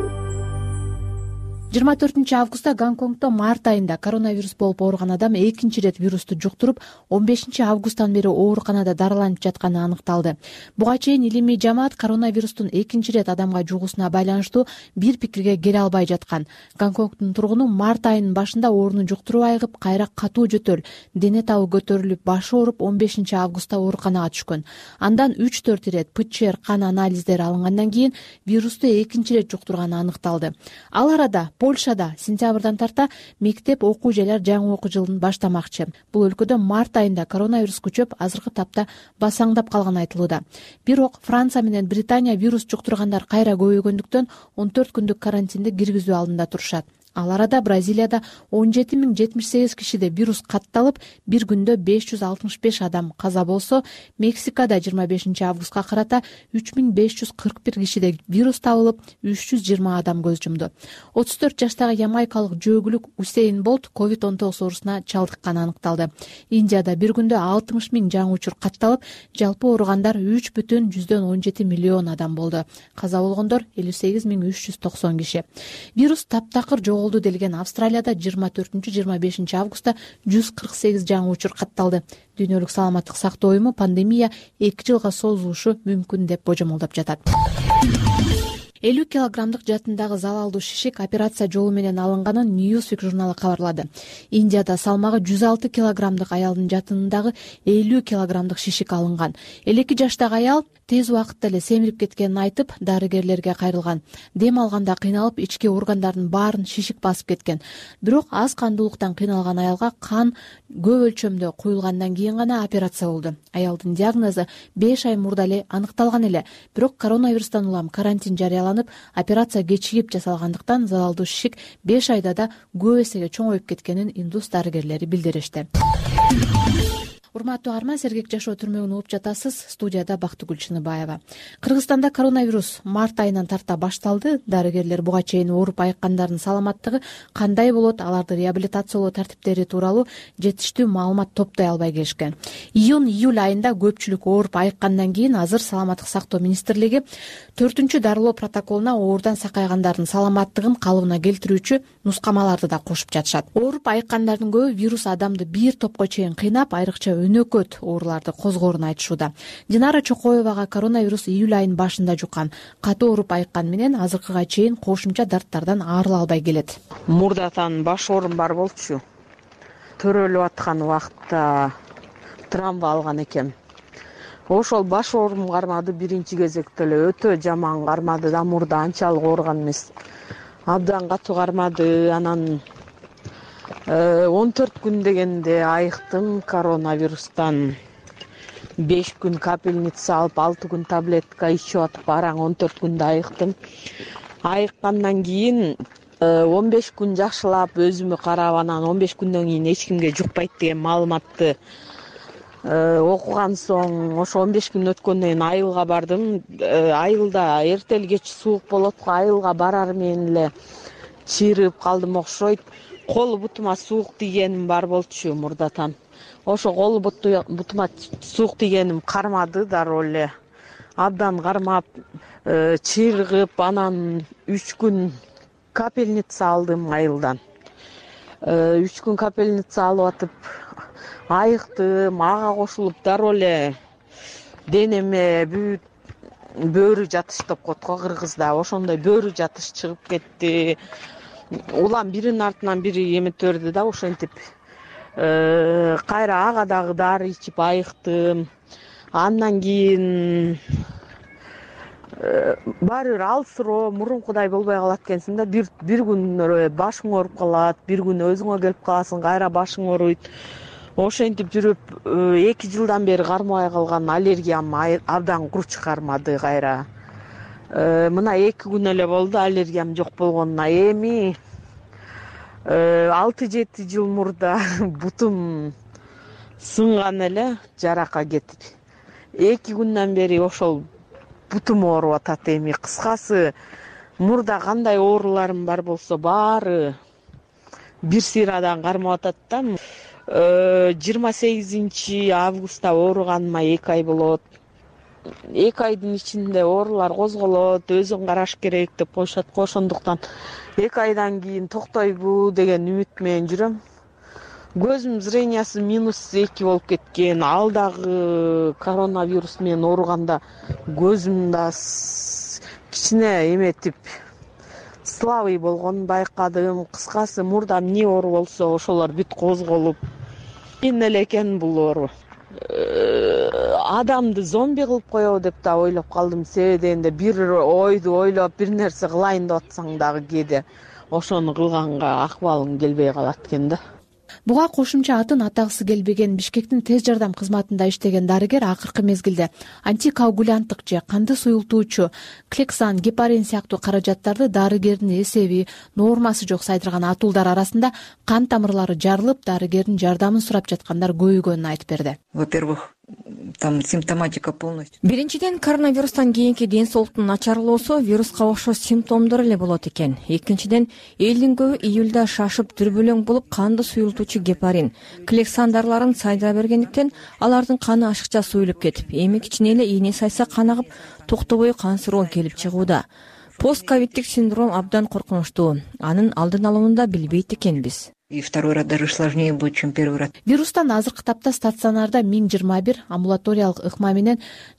24 августта Гонконгдо март айында коронавирус болуп ооруган адам экинчи ирет вирусту жуктуруп, 15 августтан бери ооруканада дарыланып жатканы аныкталды. Буга чейин илимий жамаат коронавирустун экинчи ирет адамга жугуусуна байланыштуу бир пикирге келе албай жаткан. Гонконгдун тургуну март айынын башында ооруну жуктуруп айыгып, кайра катуу жөтөл, дене табы көтөрүлүп, башы ооруп 15 августта ооруканага түшкөн. Андан 3-4 ирет ПЧР кан анализдери алынгандан кийин вирусту экинчи ирет жуктурганы аныкталды. Ал арада Польшада сентябрдан тарта мектеп окуу жайлар жаңы окуу жылын баштамакчы. Бул өлкөдө март айында коронавирус күчөп, азыркы тапта басаңдап калганы айтылууда. Бирок Франция менен Британия вирус жуктургандар кайра көбөйгөндүктөн 14 күндүк карантинди киргизүү алдында турушат. Ал арада Бразилияда 17.078 кишиде вирус катталып, бир күндө 565 адам каза болсо, Мексикада 25 августка карата 3541 кишиде вирус табылып, 320 адам көз жумду. 34 жаштагы ямайкалык жөөгүлүк Усейн Болт COVID-19 оорусуна чалдыкканы аныкталды. Индияда бир күндө 60.000 жаңы учур катталып, жалпы ооругандар 3,17 миллион адам болду. Каза болгондор 58.390 киши. Вирус таптакыр делген Австралияда 24-25 августта 148 жаңы учур катталды. Дүйнөлүк саламаттык сактоо уюму пандемия 2 жылга созулушу мүмкүн деп божомолдоп жатат. 50 килограммдык жатындагы залалдуу шишик операция жолу менен алынганын Newsweek журналы кабарлады. Индияда салмагы 106 килограммдык аялдын жатынындагы 50 килограммдык шишик алынган. 52 жаштагы аял тез убакытта эле семирип кеткенин айтып, дарыгерлерге кайрылган. Дем алганда кыйналып, ички органдардын баарын шишик басып кеткен. Бирок аз кандуулуктан кыйналган аялга кан көп өлчөмдө куюлгандан кийин гана операция болду. Аялдын диагнозу 5 ай мурда эле аныкталган эле, бирок коронавирустан улам карантин жарыяланып, операция кечигип жасалгандыктан залалдуу шишик 5 айда да көп эсеге чоңоюп кеткенин индус дарыгерлери билдиришти. Урматтуу арман, Сергек жашоо түрмөгүнө угуп жатасыз. Студияда Бактыгүл Чыныбаева. Кыргызстанда коронавирус март айынан тарта башталды. Дарыгерлер буга чейин ооруп айыккандардын саламаттыгы кандай болот, аларды реабилитациялоо тартиптери тууралуу жетиштүү маалымат топтой албай келишкен. Июнь-июль айында көпчүлүк ооруп айыккандан кийин азыр Саламаттык сактоо министрлиги 4-чү дарылоо протоколуна оорудан сакайгандардын саламаттыгын калыбына келтирүүчү нускамаларды да кошуп жатышат. Ооруп айыккандардын көбү вирус адамды бир топко чейин кыйнап, айрыкча өнөкөт ооруларды козгоорун айтышууда. Динара Чокоевага коронавирус июль айынын башында жуккан. Катуу ооруп айыккан менен азыркыга чейин кошумча дарттардан арыла албай келет. Мурдатан баш оорум бар болчу. Төрөлүп аткан убакытта травма алган экем. Ошол баш оорум кармады биринчи кезекте эле, өтө жаман кармады да, мурда анчалык ооруган эмес. Абдан катуу кармады, анан 14 күн дегенде айыктым коронавирустан. 5 күн капельница алып, 6 күн таблетка ичип атып, араң 14 күндө айыктым. Айыккандан кийин 15 күн жакшылап өзүмө карап, анан 15 күндөн кийин эч кимге жукпайт деген маалыматты окуган соң, ошо 15 күн өткөндөн кийин айылга бардым. Айылда эртели кеч суук болот, айылга барар менен эле чыйрып калдым окшойт. Кол бутума суук тийгеним бар болчу мурдатан. ошо кол бутума суук тийгеним кармады дароо эле. Абдан кармап, чыйргып, анан 3 күн капельница алдым айылдан. 3 күн капельница алып атып айыктым, ага кошулуп дароо эле денеме бүт бөөрү жатыш деп коет го кыргызда. Ошондой бөөрү жатыш чыгып кетти. Улам биринин артынан бири эметип берди да, ошентип. Кайра ага дагы дары ичип айыктым. Андан кийин баары бир алсыроо мурункудай болбой калат экенсиң да. Бир күн башың ооруп калат, бир күн өзүңө келип каласың, кайра башың ооруйт. Ошентип жүрүп 2 жылдан бери кармабай калган аллергиям абдан курч кармады кайра. Мына 2 күн эле болду аллергиям жок болгонуна. Эми 6-7 жыл мурда бутум сынган эле жарака кетип. 2 күндөн бери ошол бутум ооруп атат эми. Кыскасы, мурда кандай ооруларым бар болсо баары бир сыйрадан кармап атат да. 28 августта ооруганыма 2 ай болот. 2 айдын ичинде оорулар козголот, өзүң караш керек деп коюшат го. Ошондуктан 2 айдан кийин токтойбу деген үмүт менен жүрөм. Көзүм зрениясы -2 болуп кеткен. Ал дагы коронавирус менен ооруганда көзүм да кичине эметип слабый болгонун байкадым. Кыскасы, мурда эмне оору болсо ошолор бүт козголуп. Кийин эле экен бул оору. Адамды зомби кылып коебу деп да ойлоп калдым. Себеби дегенде бир ойду ойлоп бир нерсе кылайын деп атсаң дагы кээде ошону кылганга акыбалың келбей калат экен да. Буга кошумча атын атагысы келбеген Бишкектин тез жардам кызматында иштеген дарыгер акыркы мезгилде антикоагулянттык же канды суюлтуучу Клексан, гепарин сыяктуу каражаттарды дарыгердин эсеби, нормасы жок сайдырган атуулдар арасында кан тамырлары жарылып, дарыгердин жардамын сурап жаткандар көбөйгөнүн айтып берди. Во-первых, там симптоматика полностью. Биринчиден, коронавирустан кийинки ден соолуктун начарлоосу вируска окшош симптомдор эле болот экен. Экинчиден, элдин көбү июлда шашып дүрбөлөң болуп канды суюлтуучу гепарин, Клексан дарыларын сайдыра бергендиктен алардын каны ашыкча суюлуп кетип, эми кичине эле ийне сайса кан агып, токтобой кансыроо келип чыгууда. Постковиддик синдром абдан коркунучтуу. Анын алдын алууну да билбейт экенбиз. И второй раз даже сложнее будет, чем первый раз. Вирустан азыркы тапта стационарда 1021, амбулаториялык ыкма менен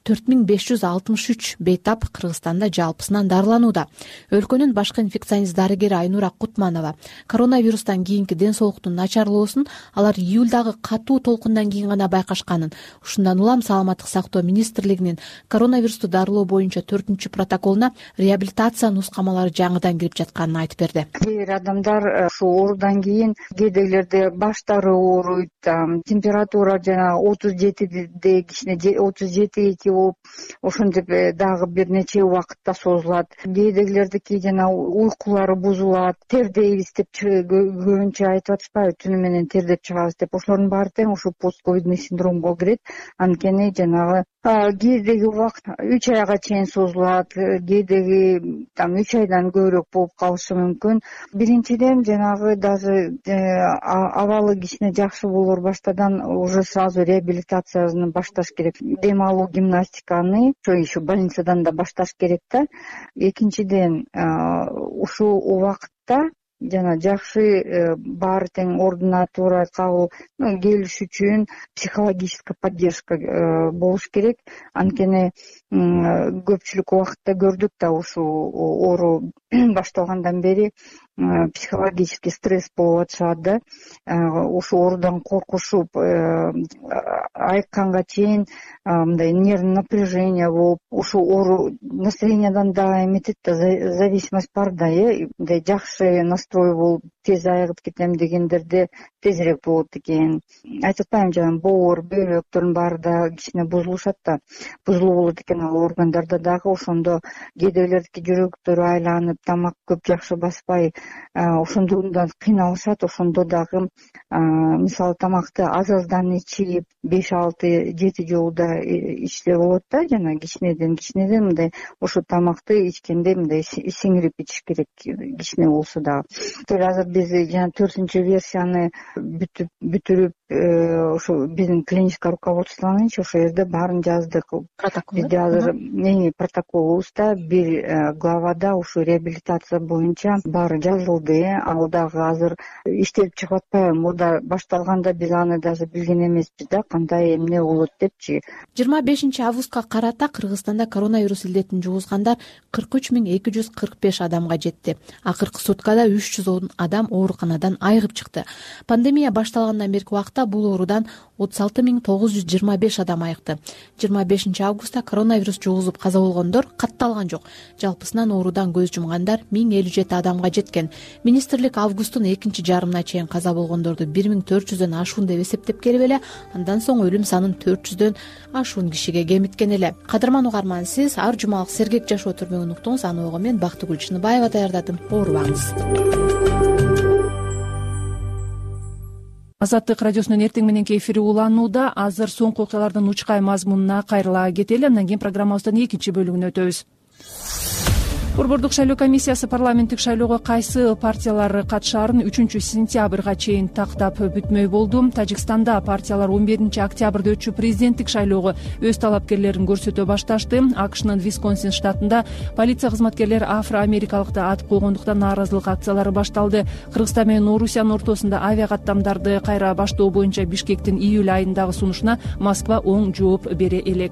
4563 бейтап Кыргызстанда жалпысынан дарыланууда. Өлкөнүн башкы инфекционист дарыгери Айнура Кутманова коронавирустан кийинки ден соолуктун начарлоосун алар июлдагы катуу толкундан кийин гана байкашканын, ушундан улам Саламаттык сактоо министрлигинин коронавирусту дарылоо боюнча 4-протоколуна реабилитация нускамалары жаңыдан кирип жатканын айтып берди. Кээ бир адамдар ушу оорудан кийин кээдегилерде баштары ооруйт, температура жана 37 кичине 37,2 болуп, ошентип дагы бир нече убакытта созулат. Кээдегилердики жана уйкулары бузулат, тердейбиз деп көбүнчө айтып атышпайбы, түнү менен тердеп чыгабыз деп. Ошолордун баары тең ушу постковидный синдромго кирет. Анткени жанагы кээдеги убакыт 3 айга чейин созулат, кээдеги 3 айдан көбүрөөк болуп калышы мүмкүн. Биринчиден жанагы даже абалы кичине жакшы болор баштадан уже сразу реабилитацияны башташ керек. Дем алуу гимнастиканы еще больницадан да башташ керек да. Экинчиден ушул убакытта жана жакшы баары тең ордуна туура кабыл келиш үчүн психологическая поддержка болуш керек. Анткени көпчүлүк убакытта көрдүк да ушул оору башталгандан бери психологический стресс болуп атышат да. Ушу оорудан коркушуп, айыкканга чейин мындай нервный напряжение болуп, ушу оору настроениядан да эметет да, зависимость бар да, мындай жакшы настрой болуп, тез айыгып кетем дегендерде тезирээк болот экен. Айтып атпайм, жана боор, бөйрөктөрдүн баары да кичине бузулушат да. Бузулуу болот экен ал органдарда дагы. Ошондо кээдегилердики жүрөктөрү айланып, тамак көп жакшы баспай, ошондон кыйналышат. Ошондо дагы мисалы тамакты аздан ичип 5-6-7 жолу да ичсе болот да, жана кичинеден мындай ошо тамакты ичкенде мындай сиңирип ичиш керек, кичине болсо дагы. Азыр биз жана 4-чү версияны бүтүрүп ошо биздин клиническое руководствонун ошол жерде баарын жаздык. Бизде азыр протоколубузда бир главада ушу реабилитация боюнча баары жазылды. Ал дагы азыр иштелип чыгып атпайбы, мурда башталганда биз аны даже билген эмеспиз да, кандай эмне болот депчи. 25 августка карата Кыргызстанда коронавирус илдетин жугузгандар 43.245 адамга жетти. Акыркы суткада 310 адам ооруканадан айыгып чыкты. Пандемия башталгандан берки убакта бул оорудан 36.925 адам айыкты. 25 августта коронавирус жугузуп каза болгондор катталган жок. Жалпысынан оорудан көз жумгандар 1057 адамга жеткен. Министрлик августтун экинчи жарымына чейин каза болгондорду 1400дөн ашуун деп эсептеп келип эле, андан соң өлүм санын 400дөн ашуун кишиге кемиткен эле. Кадырман угарман, сиз ар жумалык сергек жашоо түрмөгүн уктуңуз. Аны ого мен Бактыгүл Чыныбаева даярдадым. Оорубаңыз. Азаттык радиосунун эртең мененки эфири уланууда. Азыр соңку окуялардын учкай мазмунуна кайрыла кетели. Андан кийин программабыздын экинчи бөлүгүнө өтөбүз. Борбордук шайлоо комиссиясы парламенттик шайлоого кайсы партиялар катышаарын 3-сентябрга чейин тактап бүтмөй болду. Тажикстанда партиялар 11-октябрда өтчү президенттик шайлоого өз талапкерлерин көрсөтө башташты. АКШнын Висконсин штатында полиция кызматкерлери афро-америкалыкты атып койгондуктан нааразылык акциялары башталды. Кыргызстан менен Орусиянын ортосунда авиа каттамдарды кайра баштоо боюнча Бишкектин июль айындагы сунушуна Москва оң жооп бере элек.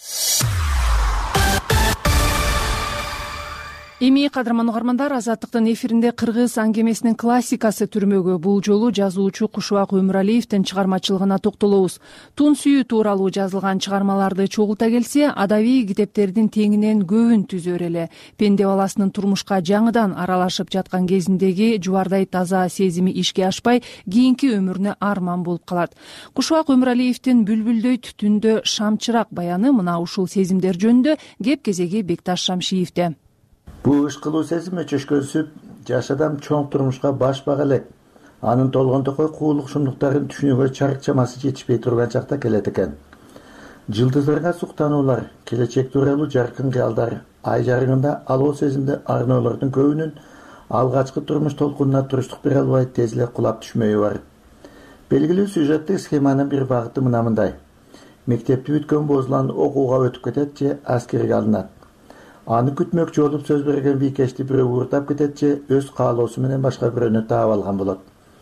Эми кадырман угармандар, Азаттыктын эфиринде кыргыз аңгемесинин классикасы түрмөгү. Бул жолу жазуучу Кушубак Өмүралиевдин чыгармачылыгына токтолобуз. Тун сүйүү тууралуу жазылган чыгармаларды чогулта келсе, адабий китептердин теңинен көбүн түзөр эле. Пенде баласынын турмушка жаңыдан аралашып жаткан кезиндеги жубардай таза сезими ишке ашпай, кийинки өмүрүнө арман болуп калат. Кушубак Өмүралиевдин Бүлбүлдөйт түндө шамчырак баяны мына ушул сезимдер жөнүндө кеп кезеги Бекташ Шамшиевде. Бу иш кылуу сезими чөчкөнсүп, жаш адам чоң турмушка баш бага элек. Анын толгондокой куулук шумдуктарын түшүнүүгө чамасы жетишпей турган чакта келет экен. Жылдыздарга суктануулар, келечек тууралуу жаркын кыялдар, ай жарыгында алуу сезимди арноолордун көбүнүн алгачкы турмуш толкунуна туруштук бере албай тез эле кулап түшмөйү бар. Белгилүү сюжеттик схеманын бир багыты мындай. Мектепти бүткөн бозулан окууга өтүп кетет же аскерге алынат. Аны күтмөкчү болуп сөз берген бийкешти бирөө ууртап кетет же өз каалоосу менен башка бирөөнү таап алган болот.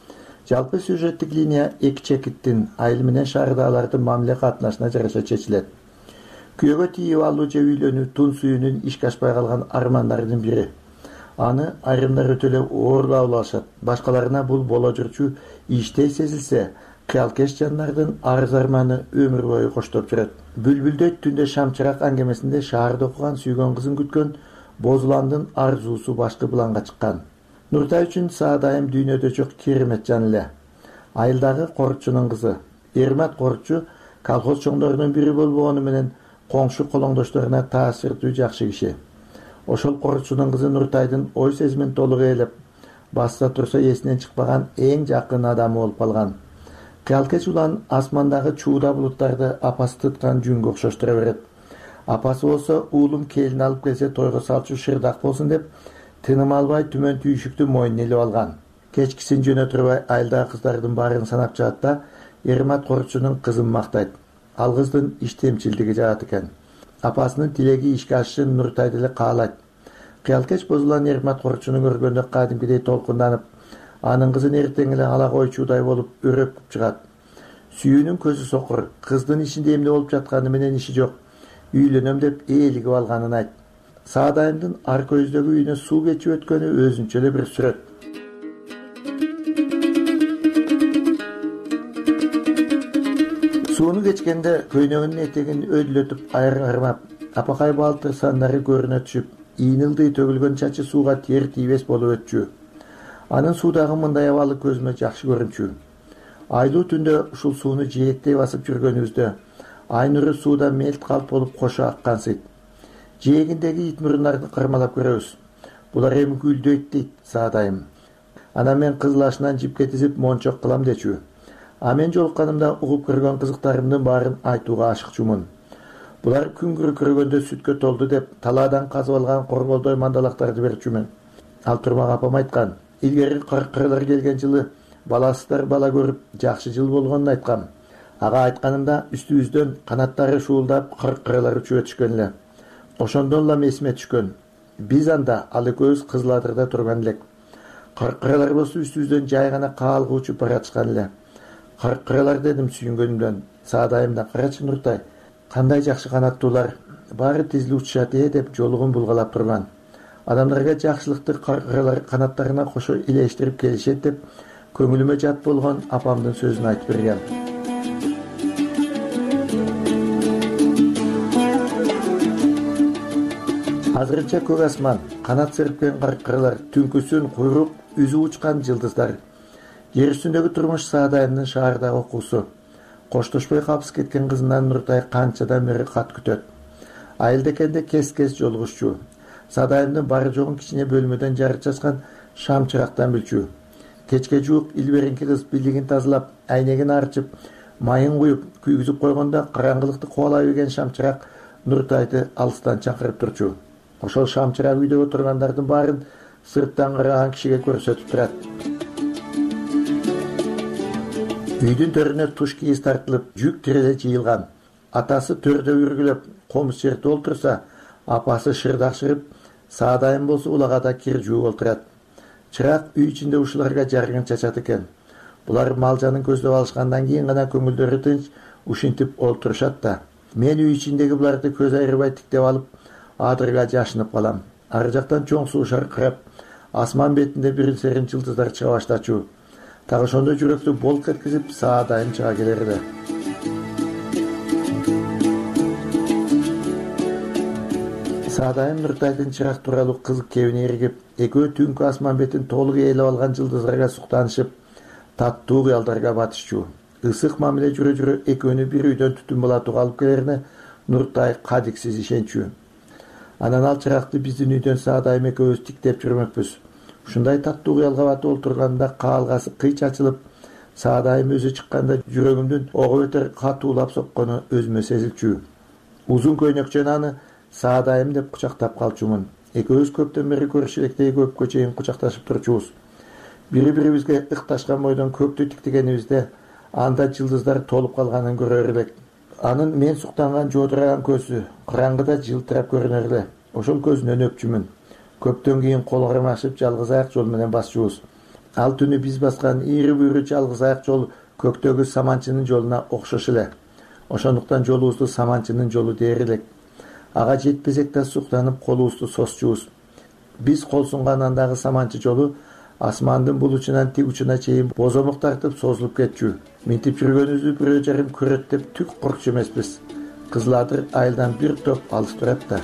Жалпы сюжеттик линия эки чекиттин, айыл менен шаардаалардын мамиле катнашына жараша чечилет. Күйөөгө тийип алуу же үйлөнүү тун сүйүүнүн ишке ашпай калган армандарынын бири. Аны айрымдар өтө эле оорлап алышат. Башкаларына бул боло жүрчү иштей сезилсе, кыялкеш жандардын арыз арманы өмүр бою коштоп жүрөт. Бүлбүлдөйт түндө шамчырак аңгемесинде шаарда окуган сүйгөн кызын күткөн Бозуландын арзуусу башкы планга чыккан. Нуртай үчүн саадайым дүйнөдө жок керемет жан эле. Айылдагы корутчунун кызы. Эрмат корутчу колхоз чоңдорунун бири болбогону менен коңшу колоңдошторуна таасирдүү жакшы киши. Ошол корутчунун кызы Нуртайдын ой сезимин толук ээлеп, басса турса эсинен чыкпаган эң жакын адамы болуп калган. Кыялкеч улан асмандагы чууда булуттарды апасы тыткан жүнгө окшоштура берет. Апасы болсо уулум келин алып келсе тойго салчу шырдак болсун деп тыным албай түмөн түйшүктү мойнуна илип алган. Кечкисин жөнө турбай айылдагы кыздардын баарын санап чыгат да Эрмат корутчунун кызын мактайт. Ал кыздын иштемчилдиги жагат экен. Апасынын тилеги ишке ашышын Нуртай деле каалайт. Кыялкеч бозулан Эрмат корутчуну көргөндө кадимкидей толкунданып, анын кызын эртең эле ала койчуудай болуп өрөп чыгат. Сүйүүнүн көзү сокур, кыздын ичинде эмне болуп жатканы менен иши жок. Үйлөнөм деп ээлигип алганын айт. Саадайымдын ар көздөгү үйүнө суу кечип өткөнү өзүнчө эле бир сүрөт. Сууну кечкенде көйнөгүнүн этегин өдүлөтүп айырмап, апакай балтыр сандары көрүнө түшүп, ийнилдый төгүлгөн чачы сууга тиер тийбес болуп өтчү. Анын суудагы мындай абалы көзүмө жакшы көрүнчү. Айлуу түндө ушул сууну жээктей басып жүргөнүбүздө ай нуру сууда мелт калп болуп кошо аккансыйт. Жээгиндеги ит мурундарды кармалап көрөбүз. Булар эми гүлдөйт дейт Саадайым. Анан мен кызыл ашынан жипке тизип мончок кылам дечү. А мен жолукканымда угуп көргөн кызыктарымдын баарын айтууга ашыкчумун. Булар күнгүрү көргөндө сүткө толду деп талаадан казып алган корголдой мандалактарды берчүмүн. Ал турмак апам айткан. Илгери кыркырлар келген жылы баласыздар бала көрүп жакшы жыл болгонун айткам. Ага айтканымда үстүбүздөн канаттары шуулдап кыркырлар учуп өтүшкөн эле. Ошондон эле эсиме түшкөн. Биз анда ал экөөбүз Кызыл Адырда турган элек. Кыркырлар болсо үстүбүздөн жай гана каалга учуп баратышкан эле. Кыркырлар дедим сүйүнгөнүмдөн. Саадайымда карачы Нуртай. Кандай жакшы канаттуулар. Баары тизилип учушат деп жолугун булгалап турган. Адамдарга жакшылыкты кыркырлар канаттарына кошо илештирип келишет деп көңүлүмө жат болгон апамдын сөзүн айтып берген. Азырынча көк асман, канат серпкен кыркырлар, түнкүсүн куйрук үзүп учкан жылдыздар. Жер үстүндөгү турмуш Саадайымдын шаардагы окуусу. Коштошпой калпсыз кеткен кызынан Нуртай канчадан бери кат күтөт. Айылдекенде кес-кес жолугушчу. Саадайымдын бары жогун кичине бөлмөдөн жарык чачкан шам чырактан билчү. Кечке жуук илберинки кыз билигин тазалап, айнегин арчып, майын куюп, күйгүзүп койгондо караңгылыкты кубалай берген шам чырак Нуртайды алыстан чакырып турчу. Ошол шам чырак үйдө отургандардын баарын сырттан караган кишиге көрсөтүп турат. Үйдүн төрүнө туш кийиз тартылып, жүк тиреле жыйылган. Атасы төрдө үргүлөп, комуз жерде олтурса, апасы шырдакшырып, Саадайым болсо улагада кир жууп олтурат. Чырак үй ичинде ушуларга жарыгын чачат экен. Булар малжанын көздөп алышкандан кийин гана көңүлдөрү тынч ушинтип олтурушат да. Мен үй ичиндеги буларды көз айрыбай тиктеп алып, адырга жашынып калам. Ары жактан чоң суу шаркырап, асман бетинде бирин-серин жылдыздар чыга баштачу. Так ошондо жүрөктү болк эткизип Саадайым чыга келер эле. Саадайым Нуртайдын чырак тууралуу кызык кебине эригип, экөө түнкү асман бетин толук ээлеп алган жылдыздарга суктанышып, таттуу кыялдарга батышчу. Ысык мамиле жүрө-жүрө экөөнү бир үйдөн түтүн булатууга алып келерине Нуртай кадиксиз ишенчү. Анан ал чыракты биздин үйдөн Саадайым экөөбүз тиктеп жүрмөкпүз. Ушундай таттуу кыялга батып олтурганда каалгасы кыйч ачылып, Саадайым өзү чыкканда жүрөгүмдүн ого бетер катуулап соккону өзүмө сезилчү. Узун көйнөкчөн аны Саадайым деп кучактап калчумун. Экөөбүз көптөн бери көрүшүп электей көпкө чейин кучакташып турчубуз. Бири-бирибизге ыкташкан бойдон көптү тиктегенибизде анда жылдыздар толуп калганын көрөр элек. Анын мен суктанган жодураган көзү караңгыда жылтырап көрүнөр эле. Ошол көзүнөн өпчүмүн. Көптөн кийин кол кармашып жалгыз аяк жол менен басчубуз. Ал түнү биз баскан ийри-буйру жалгыз аяк жол көктөгү саманчынын жолуна окшош эле. Ошондуктан жолубузду саманчынын жолу дээр элек. Ага жетпесек да суктанып колубузду сосчубуз. Биз кол сунган андагы саманчы жолу асмандын бул учунан тиг учуна чейин бозомок тартып созулуп кетчү. Минтип жүргөнүбүздү бирөө жарым көрөт деп түк коркчу эмеспиз. Кызыл Адыр айылдан бир топ алыс турат да.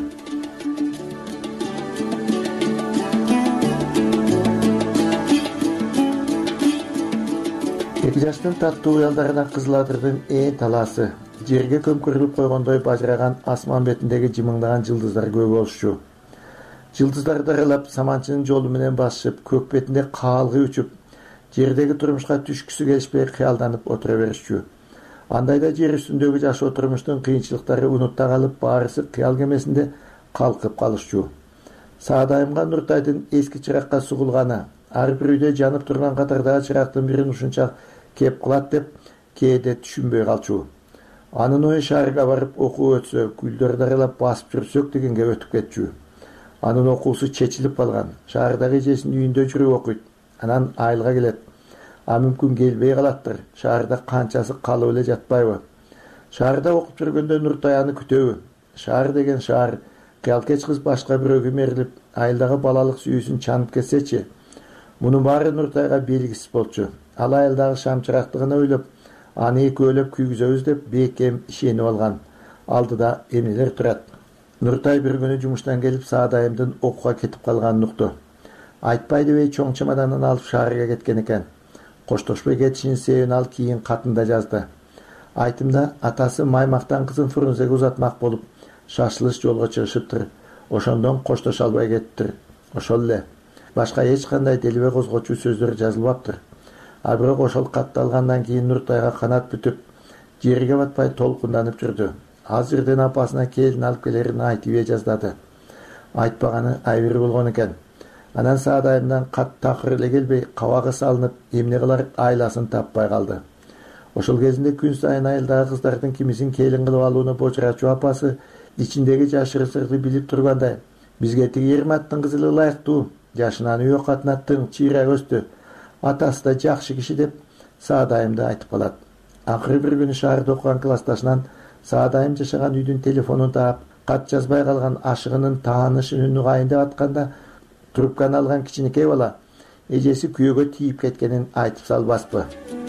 Эки жаштын таттуу уялдарына Кызыл Адырдын талаасы. Жерге көмкөрүлүп койгондой бажыраган асман бетиндеги жымыңдаган жылдыздар көп болушчу. Жылдыздарды аралап саманчынын жолу менен басышып, көк бетинде каалгы учуп, жердеги турмушка түшкүсү келишпей кыялданып отура беришчү. Андайда жер үстүндөгү жашоо турмуштун кыйынчылыктары унутта калып, баарысы кыял кемесинде калкып калышчу. Саадайымга Нуртайдын эски чыракка сугулганы, ар бир үйдө жанып турган катардагы чырактын бирин ушунча кеп кылат деп кээде түшүнбөй калчу. Анын ою шаарга барып окуу өтсө, гүлдөрдү аралап басып жүрсөк дегенге өтүп кетчү. Анын окуусу чечилип калган. Шаардагы эжесинин үйүндө жүрүп окуйт. Анан айылга келет. А мүмкүн келбей калаттыр. Шаарда канчасы калып эле жатпайбы? Шаарда окуп жүргөндө Нуртай аны күтөбү? Шаар деген шаар. Кыялкеч кыз башка бирөөгө мерилип, айылдагы балалык сүйүүсүн чанып кетсечи. Мунун баары Нуртайга белгисиз болчу. Ал айылдагы шам чыракты гана ойлоп, аны экөөлөп күйгүзөбүз деп бекем ишенип алган. Алдыда эмнелер турат. Нуртай бир күнү жумуштан келип Саадайымдын окууга кетип калганын укту. Айтпай дебей чоң чемоданын алып шаарга кеткен экен. Коштошпой кетишинин себебин ал кийин катында жазды. Айтымда атасы Маймактан кызын Фрунзеге узатмак болуп, шашылыш жолго чыгышыптыр. Ошондон коштоша албай кетиптир. Ошол эле. башка эч кандай делебе козгоочу сөздөр жазылбаптыр. А бирок ошол катты алгандан кийин Нуртайга канат бүтүп, жерге батпай толкунданып жүрдү. Азырдын апасына келин алып келерин айтып жаздады. Айтпаганы айбир болгон экен. Анан Саадайымдан кат такыр эле келбей, кабагы салынып, эмне кылар айласын таппай калды. Ошол кезинде күн сайын айылдагы кыздардын кимисин келин кылып алууну бочурачу апасы ичиндеги жашыры сырды билип тургандай, бизге тиги 20 аттын кызы ылайыктуу, жашынан үй катнаттың чыйрак өстү, атасы да жакшы киши деп Саадайымды айтып калат. Акыры бир күнү шаарда окуган классташынан Саадайым жашаган үйдүн телефонун таап, кат жазбай калган ашыгынын таанышын үнү кайын деп атканда, трубканы алган кичинекей бала эжеси күйөөгө тийип кеткенин айтып салбаспы.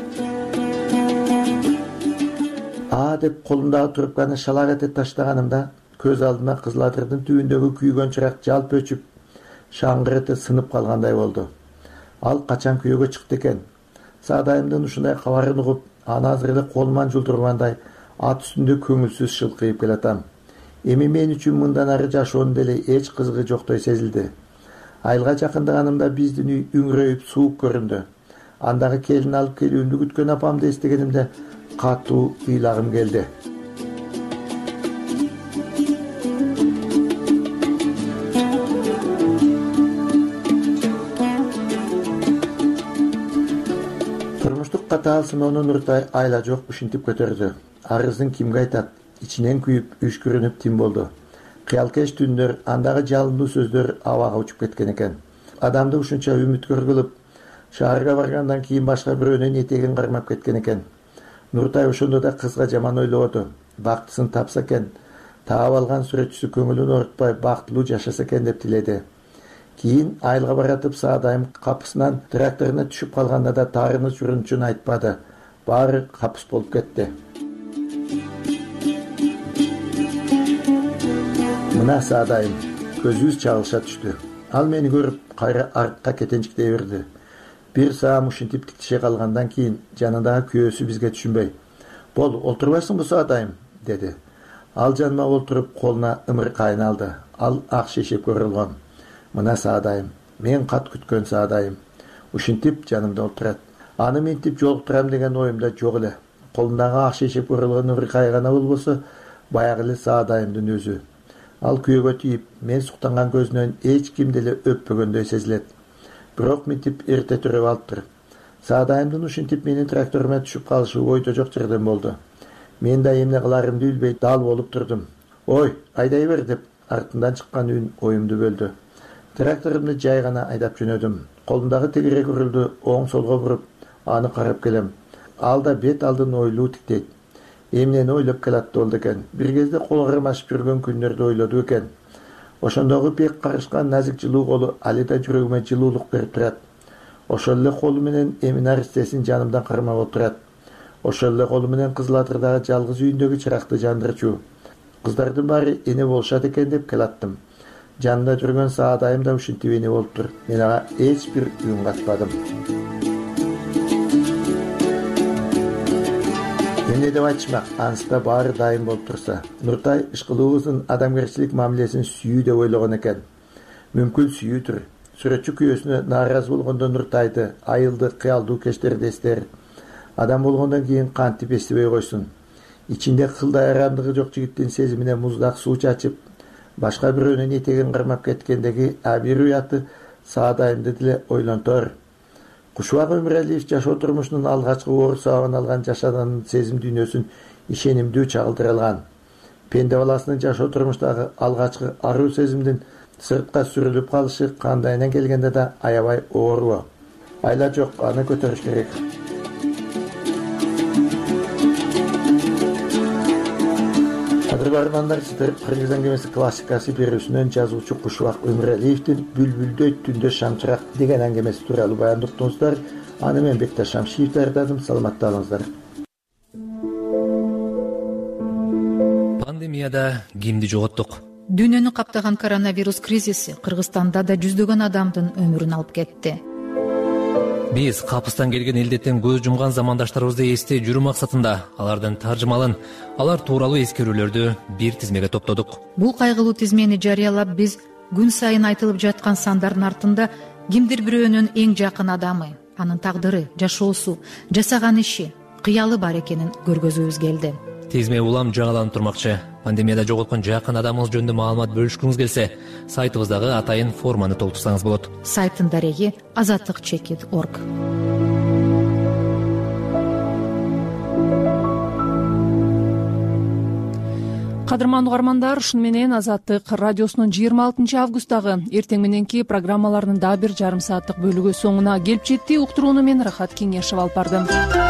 Деп колумдагы трубканы шалак этип таштаганымда көз алдыма Кызыл Адырдын түбүндөгү күйгөн чырак жалп өчүп, шаңгырыты сынып калгандай болду. Ал качан күйөөгө чыкты экен? Саадайымдын ушундай кабарын угуп, аны азыр эле колуман жулдургандай ат үстүндө көңүлсүз шылкыйып келатам. Эми мен үчүн мындан ары жашоонун деле эч кызыгы жоктой сезилди. Айылга жакындаганымда биздин үй үңүрөйүп суук көрүндү. Андагы келин алып келүүмдү күткөн апамды эстегенимде катуу ыйлагым келди. Турмуштук катаал сыноону Нуртай айла жок ушинтип көтөрдү. Арызын кимге айтат? Ичинен күйүп, үшкүрүнүп тим болду. Кыялкеш түндөр, андагы жалындуу сөздөр абага учуп кеткен экен. Адамды ушунча үмүткөр кылып, шаарга баргандан кийин башка бирөөнүн этегин кармап кеткен экен. Нуртай ошондо да кызга жаман ойлободу. Бактысын тапса экен, таап алган сүрөтчүсү көңүлүн оорутпай бактылуу жашаса экен деп тиледи. Кийин айылга баратып Саадайым капысынан тракторуна түшүп калганда да таарыныч урунчун айтпады. Баары капыс болуп кетти. Мына Саадайым көзүбүз чагылыша түштү. Ал мени көрүп, кайра артка кетенчиктей берди. Бир саам ушинтип тиктише калгандан кийин жанындагы күйөөсү бизге түшүнбөй, "Бол, олтурбайсыңбы Саадайым?" деди. Ал жаныма олтуруп, колуна ымыркайын алды. Ал ак шешеп көрүлгөн. Мына Саадайым, мен кат күткөн Саадайым. Ушинтип жанымда олтурат. Аны ментип жолуктурам деген оюмда жок эле. Колундагы ак шешеп көрүлгөн ымыркай гана болбосо, баягы эле Саадайымдын өзү. Ал күйөөгө тийип, мен суктанган көзүнөн эч ким деле өппөгөндөй сезилет. Бирок ментип эрте төрөп алыптыр. Саадайымдын ушинтип менин тракторума түшүп калышы ойдо жок жерден болду. Мен да эмне кыларымды билбей дал болуп турдум. "Ой, айдай бер" деп артынан чыккан үн оюмду бөлдү. Тракторумду жай гана айдап жөнөдүм. Колумдагы тегерек урулду оң солго буруп, аны карап келем. Ал да бет алдын ойлуу тиктейт. Эмнени ойлоп келатты болду экен. Бир кезде кол кармашып жүргөн күндөрдү ойлоду экен. Ошондогу пек карышкан назик жылуу колу али да жүрөгүмө жылуулук берип турат. Ошол эле колу менен эми наристесин жанымдан кармап отурат. Ошол эле колу менен Кызыл Адырдагы жалгыз үйүндөгү чыракты жандырчу. Кыздардын баары эне болушат экен деп келаттым. Жанында жүргөн Саадайым да ушинтип эне болуптур. Мен ага эч бир үн катпадым. Эмне деп айтышмак, анысында баары дайым болуп турса. Нуртай ышкылуубуздун адамгерчилик мамилесин сүйүү деп ойлогон экен. Мүмкүн сүйүүдүр. Сүрөтчү күйөөсүнө нааразы болгондо Нуртайды, айылды, кыялдуу кечтерди эстер. Адам болгондон кийин кантип эстебей койсун. Ичинде кылдай арамдыгы жок жигиттин сезимине муздак суу чачып, башка бирөөнүн этегин кармап кеткендеги абир уяты Саадайымды деле ойлонтор. Кушубак Өмүралиев жашоо турмушунун алгачкы оор сабагын алган жашаданын сезим дүйнөсүн ишенимдүү чагылдыра алган. Пенде баласынын жашоо турмуштагы алгачкы аруу сезимдин сыртка сүрүлүп калышы кандайынан келгенде да аябай оорбу. Айла жок, аны көтөрүш керек. Кадырбармандар, сиздер Кыргыз аңгемеси классикасы берүүсүнөн жазуучу Кушубак Өмүралиевдин "Бүлбүлдөй түндө шамчырак" деген аңгемеси тууралуу баяндап уктуңуздар. Аны мен Бекташ Шамшиев даярдадым. Саламатта болуңуздар. Пандемияда кимди жоготтук? Дүйнөнү каптаган коронавирус кризиси Кыргызстанда да жүздөгөн адамдын өмүрүн алып кетти. Биз капыстан келген илдеттен көз жумган замандаштарыбызды эстей жүрүү максатында алардын таржымалын, алар тууралуу эскерүүлөрдү бир тизмеге топтодук. Бул кайгылуу тизмени жарыялап, биз күн сайын айтылып жаткан сандардын артында кимдир бирөөнүн эң жакын адамы, анын тагдыры, жашоосу, жасаган иши, кыялы бар экенин көргөзүүбүз келди. Тизме улам жаңыланып турмакчы. Пандемияда жоготкон жакын адамыңыз жөнүндө маалымат бөлүшкүңүз келсе, сайтыбыздагы атайын форманы толтурсаңыз болот. Сайттын дареги azatlyk.org. Кадырман угармандар, ушуну менен Азаттык радиосунун 26 августдагы эртең мененки программаларынын дагы бир жарым сааттык бөлүгү соңуна келип жетти. Уктурууну мен Рахат Кеңешев алып бардым.